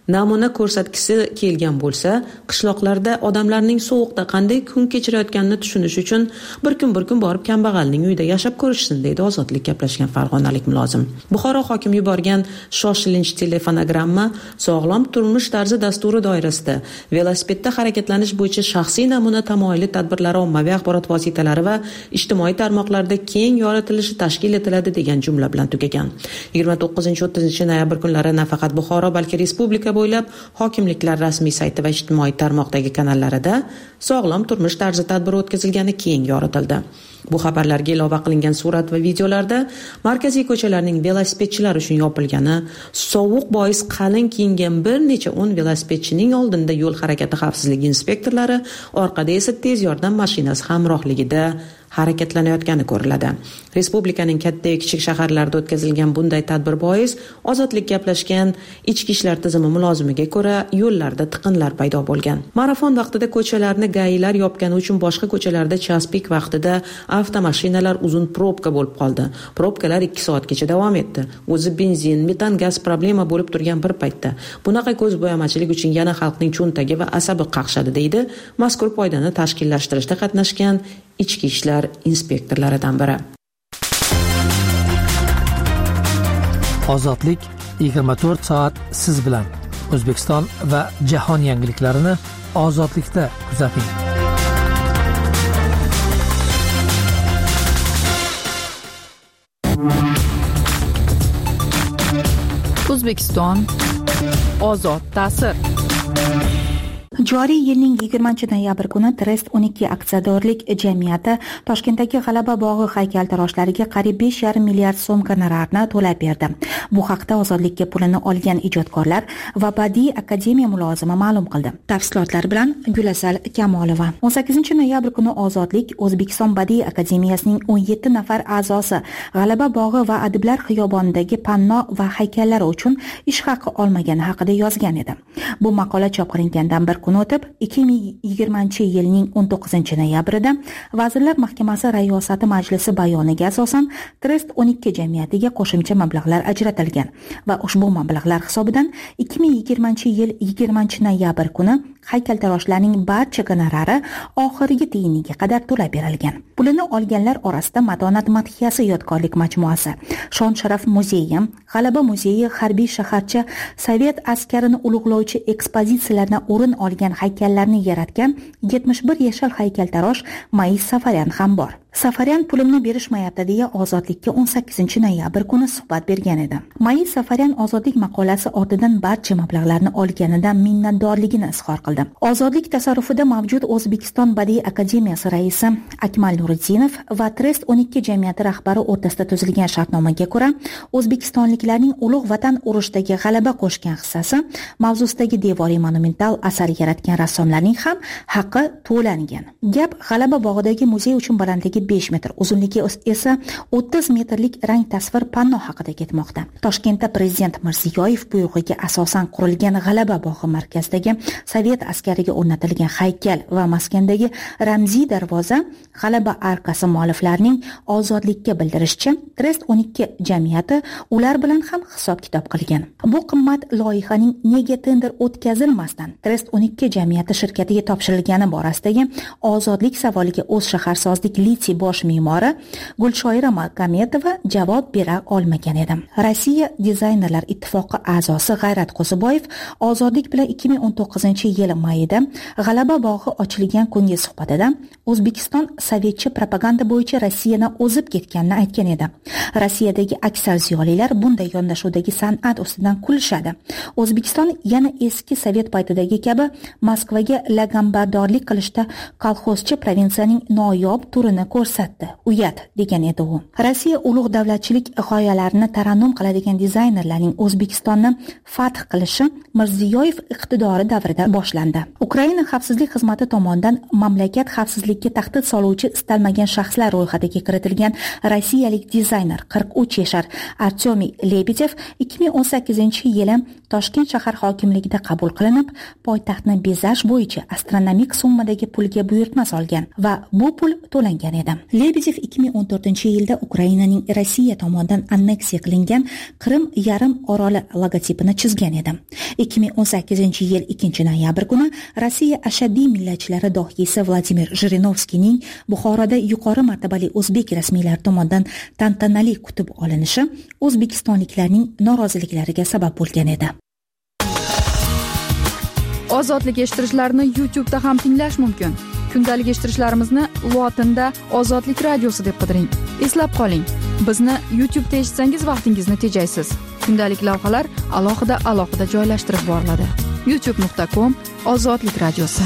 namuna ko'rsatgisi kelgan bo'lsa, qishloqlarda odamlarning sovuqda qanday kun kechirayotganini tushunish uchun bir kun bir kun borib kambag'alning uyida yashab ko'rishsin, deydi Ozodlik gaplashgan farg'onalik mulozim. Buxoro hokimi yuborgan shoshilinch telefonogramma sog'lom turmush tarzi dasturi doirasida velosipedda harakatlanish bo'yicha shaxsiy namuna tamoyili tadbirlari ommaviy axborot vositalari va ijtimoiy tarmoqlarda keng yoritilishi tashkil etiladi degan jumla bilan tugagan. yigirma to'qqizinchi o'ttizinchi noyabr kunlari nafaqat Buxoro, balki respublika bo'ylab hokimliklar rasmiy sayti va ijtimoiy tarmoqdagi kanallarida sog'lom turmush tarzi tadbiri o'tkazilgani keng yoritildi. Bu xabarlarga ilova qilingan surat va videolarda markaziy ko'chalarning velosipedchilar uchun yopilgani, sovuq bois qalin kiyingan bir necha o'n velosipedchining oldinda yo'l harakati xavfsizligi inspektorlari, orqada esa tez yordam mashinasi hamrohligida harakatlanayotgani ko'riladi. Respublikaning katta va kichik shaharlarida o'tkazilgan bunday tadbir bois Ozodlik gaplashgan ichki ishlar tizimi mulozimiga ko'ra yo'llarda tiqinlar paydo bo'lgan. Marafon vaqtida ko'chalarni gailar yopgani uchun boshqa ko'chalarda chas pik vaqtida avtomashinalar uzun probka bo'lib qoldi. Probkalar ikki soatgacha davom etdi. O'zi benzin, metan gaz problema bo'lib turgan bir paytda bunaqa ko'zbo'yamachilik uchun yana xalqning cho'ntagi va asabi qaqshadi, deydi mazkur foydani tashkillashtirishda qatnashgan ichki ishlar inspektorlaridan biri. Ozodlik yigirma to'rt soat siz bilan. O'zbekiston va jahon yangiliklarini Ozodlikda kuzating. O'zbekiston ozod ta'sir. Joriy yilning yigirmanchi noyabr kuni Trest o'n ikki aksiyadorlik jamiyati Toshkentdagi G'alaba bog'i haykaltaroshlariga qariyb besh yarim milliard so'm gonorarni to'lab berdi. Bu haqda Ozodlikka pulini olgan ijodkorlar va Badiiy akademiya mulozimi ma'lum qildi. Tafsilotlar bilan Gulasal Kamolova. o'n sakkizinchi noyabr kuni Ozodlik O'zbekiston Badiiy akademiyasining o'n yetti nafar a'zosi G'alaba bog'i va Adiblar xiyobonidagi panno va haykallari uchun ish haqi olmagani haqida yozgan edi. Bu maqola chop qilingandan bir kun o'tib ikki ming yigirmanchi yilning o'n to'qqizinchi noyabrida Vazirlar Mahkamasi Rayosati Majlisi bayoniga asosan Trest o'n ikki jamiyatiga qo'shimcha mablag'lar ajratilgan va ushbu mablag'lar hisobidan ikki ming yigirmanchi yil yigirmanchi noyabr kuni haykaltaroshlarning barcha gonorari oxirgi tiyiniga qadar to'lab berilgan. Pulini olganlar orasida Matonat madhiyasi yodgorlik majmuasi, Shon sharaf muzeyi, G'alaba muzeyi, harbiy shaharcha, Sovet askarini ulug'lovchi ekspozitsiyalardan o'rin olgan haykallarni yaratgan yetmish bir yashar haykaltarosh Maiz Safaryan ham bor. Safaryan pulimni berishmayapti deya Ozodlikka o'n sakkizinchi noyabr kuni suhbat bergan edi. Maiz Safaryan Ozodlik maqolasi ortidan barcha mablag'larni olganidan minnatdorligini izhor qildi. Ozodlik tasarrufida mavjud O'zbekiston Badiiy akademiyasi raisi Akmal Nuriddinov va Trest o'n ikki jamiyati rahbari o'rtasida tuzilgan shartnomaga ko'ra, o'zbekistonliklarning ulug' vatan urushdagi g'alaba qo'shgan hissasi mavzusidagi devoriy monumental asar yaratgan rassomlarning ham haqqi to'langan. Gap G'alaba bog'idagi muzey uchun balandligi besh metr, uzunligi esa o'ttiz metrlik rang tasvir panno haqida ketmoqda. Toshkentda Prezident Mirziyoyev buyrug'iga asosan qurilgan G'alaba bog'i markazidagi Sovet askariga o'rnatilgan haykal va maskandagi ramziy darvoza G'alaba arkasi mualliflarining Ozodlikka bildirishicha, Trest o'n ikki jamiyati ular bilan ham hisob-kitob qilgan. Bu qimmat loyihaning nega tender o'tkazilmasdan Trest o'n ikki jamiyati shirkatiga topshirilgani borasidagi Ozodlik savoliga o'z shaharsozlik litsi bosh me'mori Gulshoira Makametova javob bera olmagan edi. Rossiya dizaynerlar ittifoqi a'zosi G'ayrat Qo'ziboyev Ozodlik bilan ikki ming o'n to'qqizinchi yil mayida G'alaba bog'i ochilgan kungi suhbatida O'zbekiston sovetcha propaganda bo'yicha Rossiyani o'zib ketganini aytgan edi. Rossiyadagi aksar ziyolilar bunday yondashuvdagi san'at ustidan kulishadi. O'zbekiston yana eski sovet paytidagi kabi Moskvaga lagambardorlik qilishda kolxozchi provinsiyaning noyob turini ko'rsatdi. Uyat degan edi u. Rossiya ulug' davlatchilik g'oyalarini tarannum qiladigan dizaynerlarning O'zbekistonni fath qilishi Mirziyoyev iqtidori davrida boshlandi. Ukraina xavfsizlik xizmati tomonidan mamlakat xavfsizligiga tahdid soluvchi istalmagan shaxslar ro'yxatiga kiritilgan rossiyalik dizayner qirq uch yashar Artyomij Lebedev ikki ming o'n sakkizinchi yili Toshkent shahar hokimligida qabul qilinib, poytaxtni bezash bo'yicha astronomik summadagi pulga buyurtma solgan va bu pul to'langan edi. edi. Lebedev ikki ming o'n to'rtinchi yilda Ukrainaning Rossiya tomonidan anneksiya qilingan Qrim yarim oroli logotipini chizgan edi. ikki ming o'n sakkizinchi yil ikkinchi noyabr kuni Rossiya ashaddiy millatchilari dohiysi Vladimir Jirinovskiyning Buxoroda yuqori martabali o'zbek rasmiylari tomonidan tantanali kutib olinishi o'zbekistonliklarning noroziliklariga sabab bo'lgan edi. Ozodlik eshittirishlarni YouTube'da ham tinglash mumkin. Kundalik eshittirishlarimizni lotinda Ozodlik radiosi deb qidiring. Eslab qoling, bizni YouTube'da eshitsangiz vaqtingizni tejaysiz. Kundalik lavhalar alohida alohida joylashtirib boriladi. youtube nuqta com Ozodlik radiosi.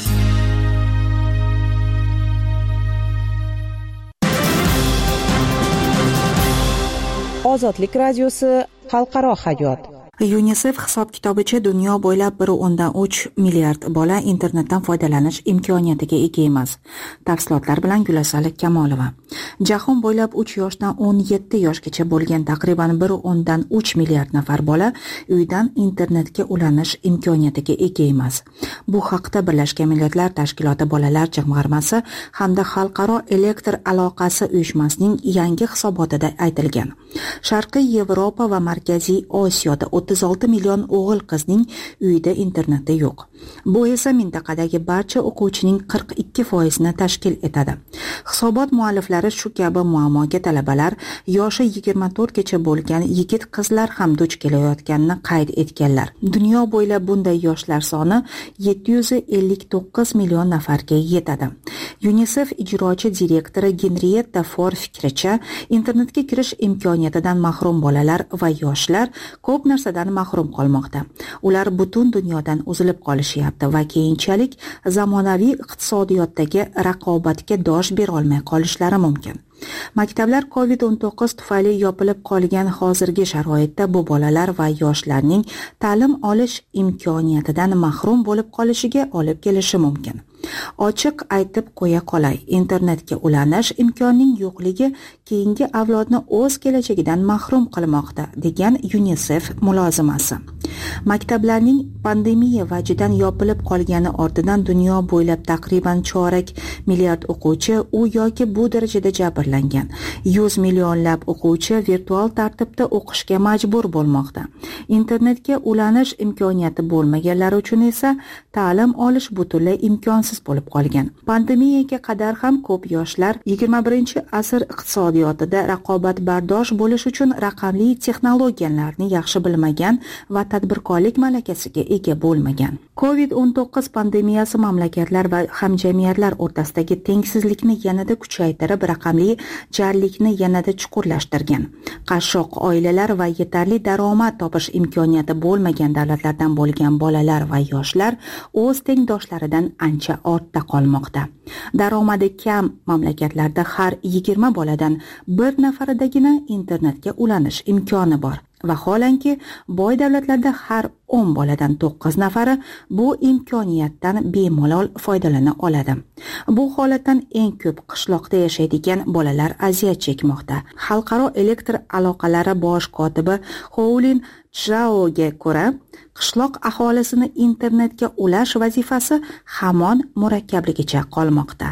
Ozodlik radiosi xalqaro hayot. UNICEF hisob-kitobicha dunyo bo'ylab bir o'ndan uch milliard bola internetdan foydalanish imkoniyatiga ega emas. Tafsilotlar bilan Gulasali Kamolova. Jahon bo'ylab uch yoshdan o'n yetti yoshgacha bo'lgan taqriban bir o'ndan uch milliard nafar bola uydan internetga ulanish imkoniyatiga ega emas. Bu haqda Birlashgan Millatlar Tashkiloti Bolalar jamg'armasi hamda Xalqaro elektr aloqasi uyushmasining yangi hisobotida aytilgan. Sharqiy Yevropa va Markaziy Osiyoda o'ttiz olti million o'g'il qizning uyida interneti yo'q. Bu esa mintaqadagi barcha o'quvchining qirq ikki foizini tashkil etadi. Hisobot mualliflari shu kabi muammoga talabalar yoshi yigirma to'rtgacha bo'lgan yigit-qizlar ham duch kelayotganini qayd etganlar. Dunyo bo'ylab bunday yoshlar soni yetti yuz ellik to'qqiz million nafarga yetadi. UNICEF ijrochi direktori Henrietta Ford fikricha, internetga kirish imkoniyatidan mahrum bolalar va yoshlar ko'p narsadan mahrum qolmoqda. Ular butun dunyodan uzilib qolishyapti va keyinchalik zamonaviy iqtisodiyotdagi raqobatga dosh bera olmay qolishlari mumkin. Maktablar covid o'n to'qqiz tufayli yopilib qolgan hozirgi sharoitda bu bolalar va yoshlarning ta'lim olish imkoniyatidan mahrum bo'lib qolishiga olib kelishi mumkin. Ochiq aytib qo'ya qolay, internetga ulanish imkonining yo'qligi keyingi avlodni o'z kelajagidan mahrum qilmoqda, degan UNICEF mulozimasi. Maktablarning pandemiya vajidan yopilib qolgani ortidan dunyo bo'ylab taqriban chorak milliard o'quvchi u yoki bu darajada jabrlangan. yuz millionlab o'quvchi virtual tartibda o'qishga majbur bo'lmoqda. Internetga ulanish imkoniyati bo'lmaganlar uchun esa ta'lim olish butunlay imkonsiz bo'lib qolgan. Pandemiyaga qadar ham ko'p yoshlar yigirma birinchi asr iqtisodiyotida raqobatbardosh bo'lish uchun raqamli texnologiyalarni yaxshi bilmagan va tadbirkorlik malakasiga ega bo'lmagan. covid o'n to'qqiz pandemiyasi mamlakatlar va hamjamiyatlar o'rtasidagi tengsizlikni yanada kuchaytirib, raqamli jarlikni yanada chuqurlashtirgan. Qashshoq oilalar va yetarli daromad topish imkoniyati bo'lmagan davlatlardan bo'lgan bolalar va yoshlar o'z tengdoshlaridan ancha ortda qolmoqda. Daromadi kam mamlakatlarda har yigirma boladan bir nafaridagina internetga ulanish imkoni bor. Vaholanki, boy davlatlarda har o'n boladan to'qqiz nafari bu imkoniyatdan bemalol foydalana oladi. Bu holatdan eng ko'p qishloqda yashaydigan bolalar aziyat chekmoqda. Xalqaro elektr aloqalari bosh kotibi Houlin Chraoga ko'ra, qishloq aholisini internetga ulash vazifasi hamon murakkabligicha qolmoqda.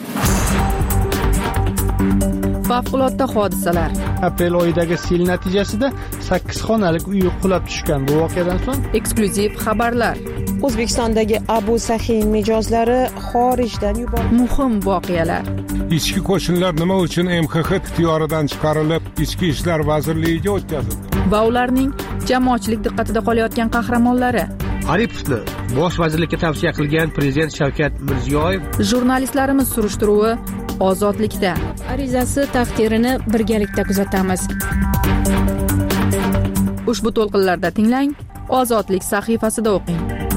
Favqulodda hodisalar. Aprel oyidagi sel natijasida sakkiz xonalik uy qulab tushgan. Bu voqeadan so'ng eksklyuziv xabarlar. O'zbekistondagi Abu Sahiy mijozlari xorijdan yuborildi. Muhim voqealar. Ichki qo'shinlar nima uchun M X X ixtiyoridan chiqarilib, Ichki ishlar vazirligiga o'tkazildi? Va ularning jamoatchilik diqqatida qolayotgan qahramonlari. Aripovni bosh vazirlikka tavsiya qilgan prezident Shavkat Mirziyoyev. Jurnalistlarimiz surishtiruvi Ozodlikda. Arizasi taqdirini birgalikda kuzatamiz. Ushbu to'lqinlarda tinglang, Ozodlik sahifasida o'qing.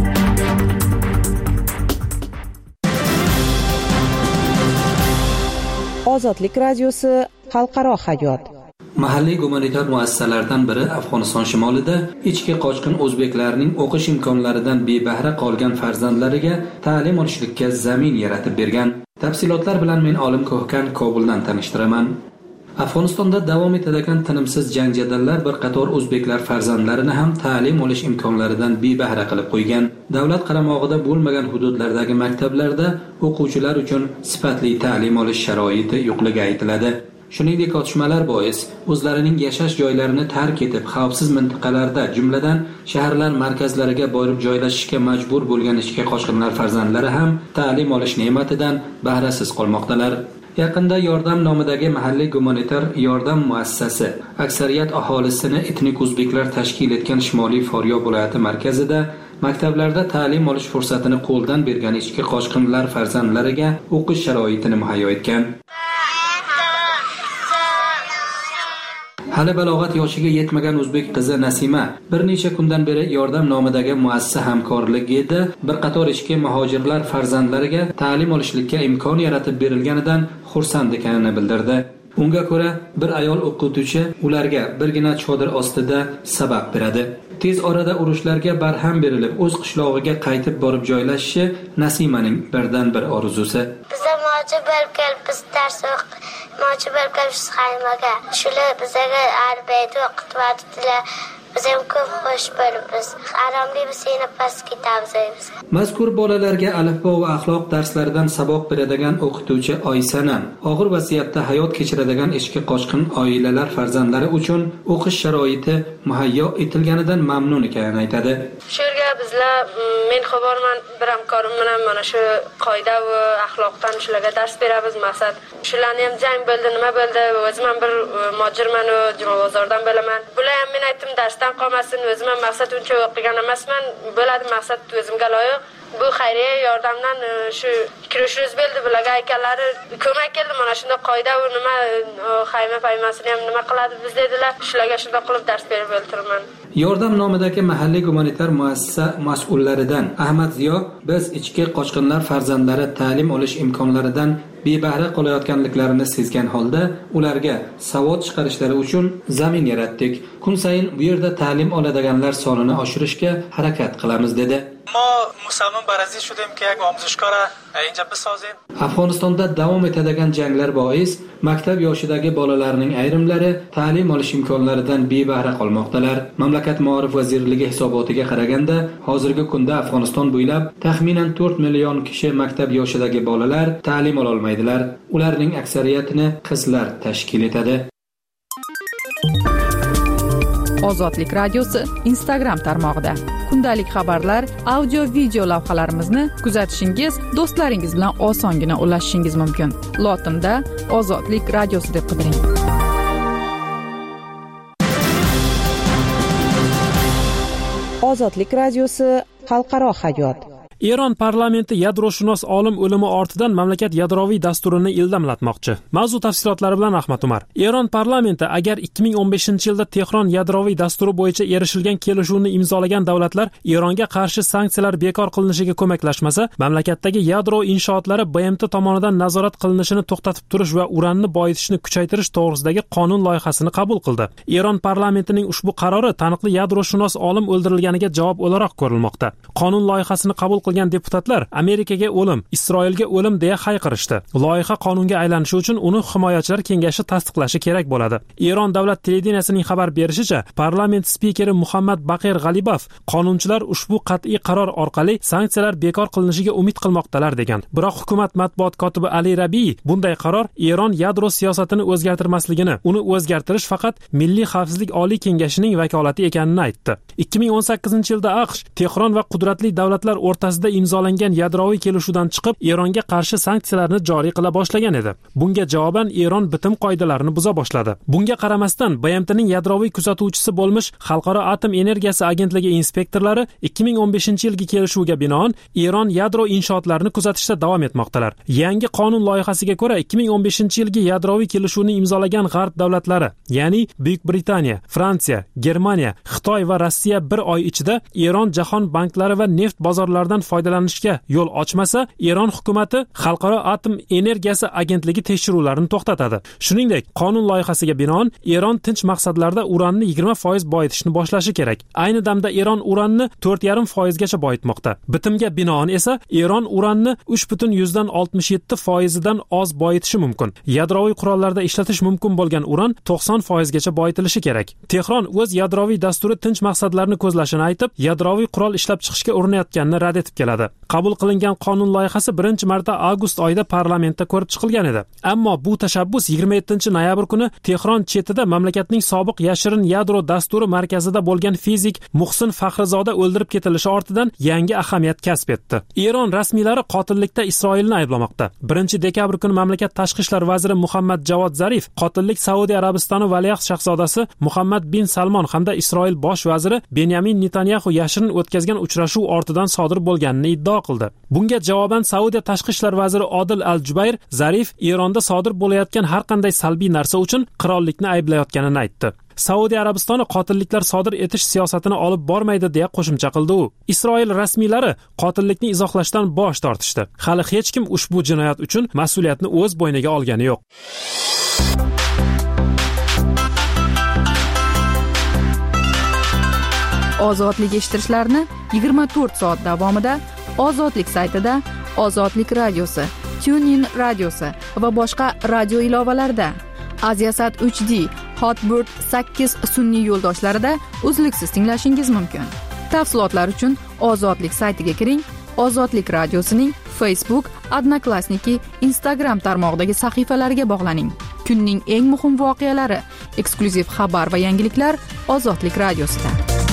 Ozodlik radiosi xalqaro hayot. Mahalliy gumanitar muassasalardan biri Afg'oniston shimolida ichki qochqin o'zbeklarning o'qish imkonlaridan bebahra qolgan farzandlariga ta'lim olishlikka zamin yaratib bergan. Tafsilotlar bilan men Olim Ko'hkan Kobuldan tanishtiraman. Afg'onistonda davom etadigan tinimsiz jang jadallar bir qator o'zbeklar farzandlarini ham ta'lim olish imkonlaridan bebahra qilib qo'ygan. Davlat qaramog'ida bo'lmagan hududlardagi maktablarda o'quvchilar uchun sifatli ta'lim olish sharoiti yo'qligi aytiladi. Shuningdek, otishmalar bois o'zlarining yashash joylarini tark etib, xavfsiz mintaqalarda, jumladan shaharlar markazlariga borib joylashishga majbur bo'lgan ichki qochqinlar farzandlari ham ta'lim olish ne'matidan bahrasiz qolmoqdalar. Yaqinda Yordam nomidagi mahalliy gumanitar yordam muassasasi aksariyat aholisini etnik o'zbeklar tashkil etgan Shimoliy Faryob viloyati markazida maktablarda ta'lim olish fursatini qo'ldan bergan ichki qochqinlar farzandlariga o'qish sharoitini muhayyo etgan. Hali balog'at yoshiga yetmagan o'zbek qizi Nasima bir necha kundan beri Yordam nomidagi muassasa hamkorligida bir qator ichki muhojirlar farzandlariga ta'lim olishlikka imkon yaratib berilganidan xursand ekanini bildirdi. Unga ko'ra, bir ayol o'qituvchi ularga birgina chodir ostida saboq beradi. Tez orada urushlarga barham berilib, o'z qishlog'iga qaytib borib joylashishi Nasimaning birdan bir orzusi. Bizga mo'ji bo'lib kelib, biz dars o'qib, mo'ji bo'lib kelib xaymaga. Shular bizga arbiyat o'qitadilar. Biz ham ko'p xush bo'libmiz. Aromli bizning pas kitobimiz. Mazkur bolalarga alifbo va axloq darslaridan saboq beradigan o'qituvchi Oysanam og'ir vaziyatda hayot kechiradigan ichki qochqin oilalar farzandlari uchun o'qish sharoiti muhayyo etilganidan mamnun ekanini aytadi. Shu yerga bizlar men xabarman bir hamkorim bilan mana shu qoida va axloqdan shularga dars beramiz. Maqsad shularni ham jang bo'ldi, nima bo'ldi? O'zim ham bir mojirman va Jumabozordan bilaman. Bular ham men aytdim darsdan qolmasin, o'zim ham maqsad uncha o'qigan emasman. Bo'ladi maqsad o'zimga loyiq. Bu xayriya yordamdan shu kirishimiz bo'ldi. Bularga aykanlari ko'mak keldi. Mana shunday qoida va nima xayma paymasini ham nima qiladi biz dedilar. Shularga shunday qilib dars berib o'tirman. Yordam nomidagi mahalliy gumanitar muassasa mas'ullaridan Ahmad Ziyo biz ichki qochqinlar farzandlari ta'lim olish imkonlaridan bebahra qolayotganliklarini sezgan holda ularga savod chiqarishlari uchun zamin yaratdik. Kun sayin bu yerda ta'lim oladiganlar sonini oshirishga harakat qilamiz dedi. ما مصمم بر ازی شدیم که یک آموزشگاه را اینجا بسازیم. Afg'onistonda davom etadigan janglar bois maktab yoshidagi bolalarning ayrimlari ta'lim olish imkonlaridan bebahra qolmoqdalar. Mamlakat Ma'rif vazirligi hisobotiga qaraganda, hozirgi kunda Afg'oniston bo'ylab taxminan to'rt million kishi maktab yoshidagi bolalar ta'lim ola olmaydilar. Ularning aksariyatini qizlar tashkil etadi. Ozodlik radiosi Instagram tarmog'ida kundalik xabarlar, audio video lavhalarimizni kuzatishingiz, do'stlaringiz bilan osongina ulashishingiz mumkin. Lotinda Ozodlik radiosi deb qidiring. Ozodlik radiosi xalqaro hayot. Eron parlamenti yadroshunos olim o'limi ortidan mamlakat yadroviy dasturini ildamlatmoqchi. Mavzu tafsilotlari bilan Ahmad Umar. Eron parlamenti agar ikki ming o'n beshinchi yilda Tehron yadroviy dasturi bo'yicha erishilgan kelishuvni imzolagan davlatlar Eronga qarshi sanksiyalar bekor qilinishiga ko'maklashmasa, mamlakatdagi yadro inshootlari B M T tomonidan nazorat qilinishini to'xtatib turish va uranni boyitishni kuchaytirish to'g'risidagi qonun loyihasini qabul qildi. Eron parlamentining ushbu qarori taniqli yadroshunos olim o'ldirilganiga javob o'laroq ko'rilmoqda. Qonun loyihasini qabul qilgan deputatlar Amerikaga o'lim, Isroilga o'lim deya hayqirishdi. Loyiha qonunga aylanishi uchun uni himoyachilar kengashi tasdiqlashi kerak bo'ladi. Eron davlat televideniyasining xabar berishicha, parlament spikeri Muhammad Baqir G'alibov qonunchilar ushbu qat'iy qaror orqali sanksiyalar bekor qilinishiga umid qilmoqdalar degan. Biroq hukumat matbuot kotibi Ali Rabiy bunday qaror Eron yadro siyosatini o'zgartirmasligini, uni o'zgartirish faqat Milliy xavfsizlik oliy kengashining vakolati ekanini aytdi. ikki ming o'n sakkizinchi yilda AQSh Tehron va qudratli davlatlar o'rtasida imzolangan yadroviy kelishuvdan chiqib Eronga qarshi sanksiyalarni joriy qila boshlagan edi. Bunga javoban Eron bitim qoidalarini buza boshladi. Bunga qaramasdan B M T'ning yadroviy kuzatuvchisi bo'lmish Xalqaro atom energiyasi agentligi inspektorlari ikki ming o'n beshinchi yilgi kelishuvga binoan Eron yadro inshootlarini kuzatishda davom etmoqdalar. Yangi qonun loyihasiga ko'ra ikki ming o'n beshinchi yilgi yadroviy kelishuvni imzolagan g'arb davlatlari, ya'ni Buyuk Britaniya, Fransiya, Germaniya, Xitoy va Rossiya bir oy ichida Eron jahon banklari va neft bozorlaridan foydalanishga yo'l ochmasa, Eron hukumati Xalqaro atom energiyasi agentligi tekshiruvlarini to'xtatadi. Shuningdek, qonun loyihasiga binoan Eron tinch maqsadlarda uranni yigirma foiz boyitishni boshlashi kerak. Ayni damda Eron uranni to'rt yarim foiz gacha boyitmoqda. Bitimga binoan esa Eron uranni uch butun yuzdan oltmish yetti foizidan oz boyitishi mumkin. Yadroviy qurollarda ishlatish mumkin bo'lgan uran to'qson foiz gacha boyitilishi kerak. Tehron o'z yadroviy dasturi tinch maqsadlarni ko'zlashini aytib, yadroviy qurol ishlab chiqishga urinayotganini rad etib keladi. Qabul qilingan qonun loyihasi birinchi marta avgust oyida parlamentda ko'rib chiqilgan edi. Ammo bu tashabbus yigirma yettinchi noyabr kuni Tehron chetida mamlakatning sobiq yashirin yadro dasturi markazida bo'lgan fizik Muhsin Faxrizoda o'ldirib ketilishi ortidan yangi ahamiyat kasb etdi. Eron rasmiylari qotillikda Isroilni ayblamoqda. birinchi dekabr kuni mamlakat tashqi ishlar vaziri Muhammad Javod Zarif qotillik Saudiya Arabistoni valiahd shahzodasi Muhammad bin Salmon hamda Isroil bosh vaziri Benyamin Netanyahu yashirin o'tkazgan uchrashuv ortidan sodir bo'lganini iddao qildi. Bunga javoban Saudiya tashqi ishlar vaziri Odil Al-Jubayr Zarif Eronda sodir bo'layotgan har qanday salbiy narsa uchun qirollikni ayblayotganini aytdi. Saudiya Arabistoni qotilliklar sodir etish siyosatini olib bormaydi deya qo'shimcha qildi u. Isroil rasmiylari qotillikni izohlashdan bosh tortishdi. Hali hech kim ushbu jinoyat uchun mas'uliyatni o'z bo'yniga olgani yo'q. Ozodlik eshittirishlarni yigirma to'rt soat davomida Ozodlik saytida, Ozodlik radiosi, TuneIn radiosi va boshqa radio ilovalarida, Aziasat uch D, Hotbird sakkiz sun'iy yo'ldoshlarida uzluksiz tinglashingiz mumkin. Tafsilotlar uchun Ozodlik saytiga kiring. Ozodlik radiosining Facebook, Odnoklassniki, Instagram tarmog'idagi sahifalariga bog'laning. Kunning eng muhim voqealari, eksklyuziv xabar va yangiliklar Ozodlik radiosida.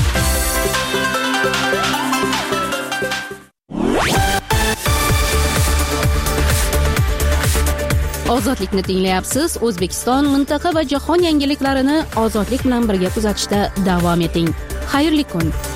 Ozodlikni tinglayapsiz. O'zbekiston, mintaqa va jahon yangiliklarini Ozodlik bilan birga kuzatishda davom eting. Xayrli kun.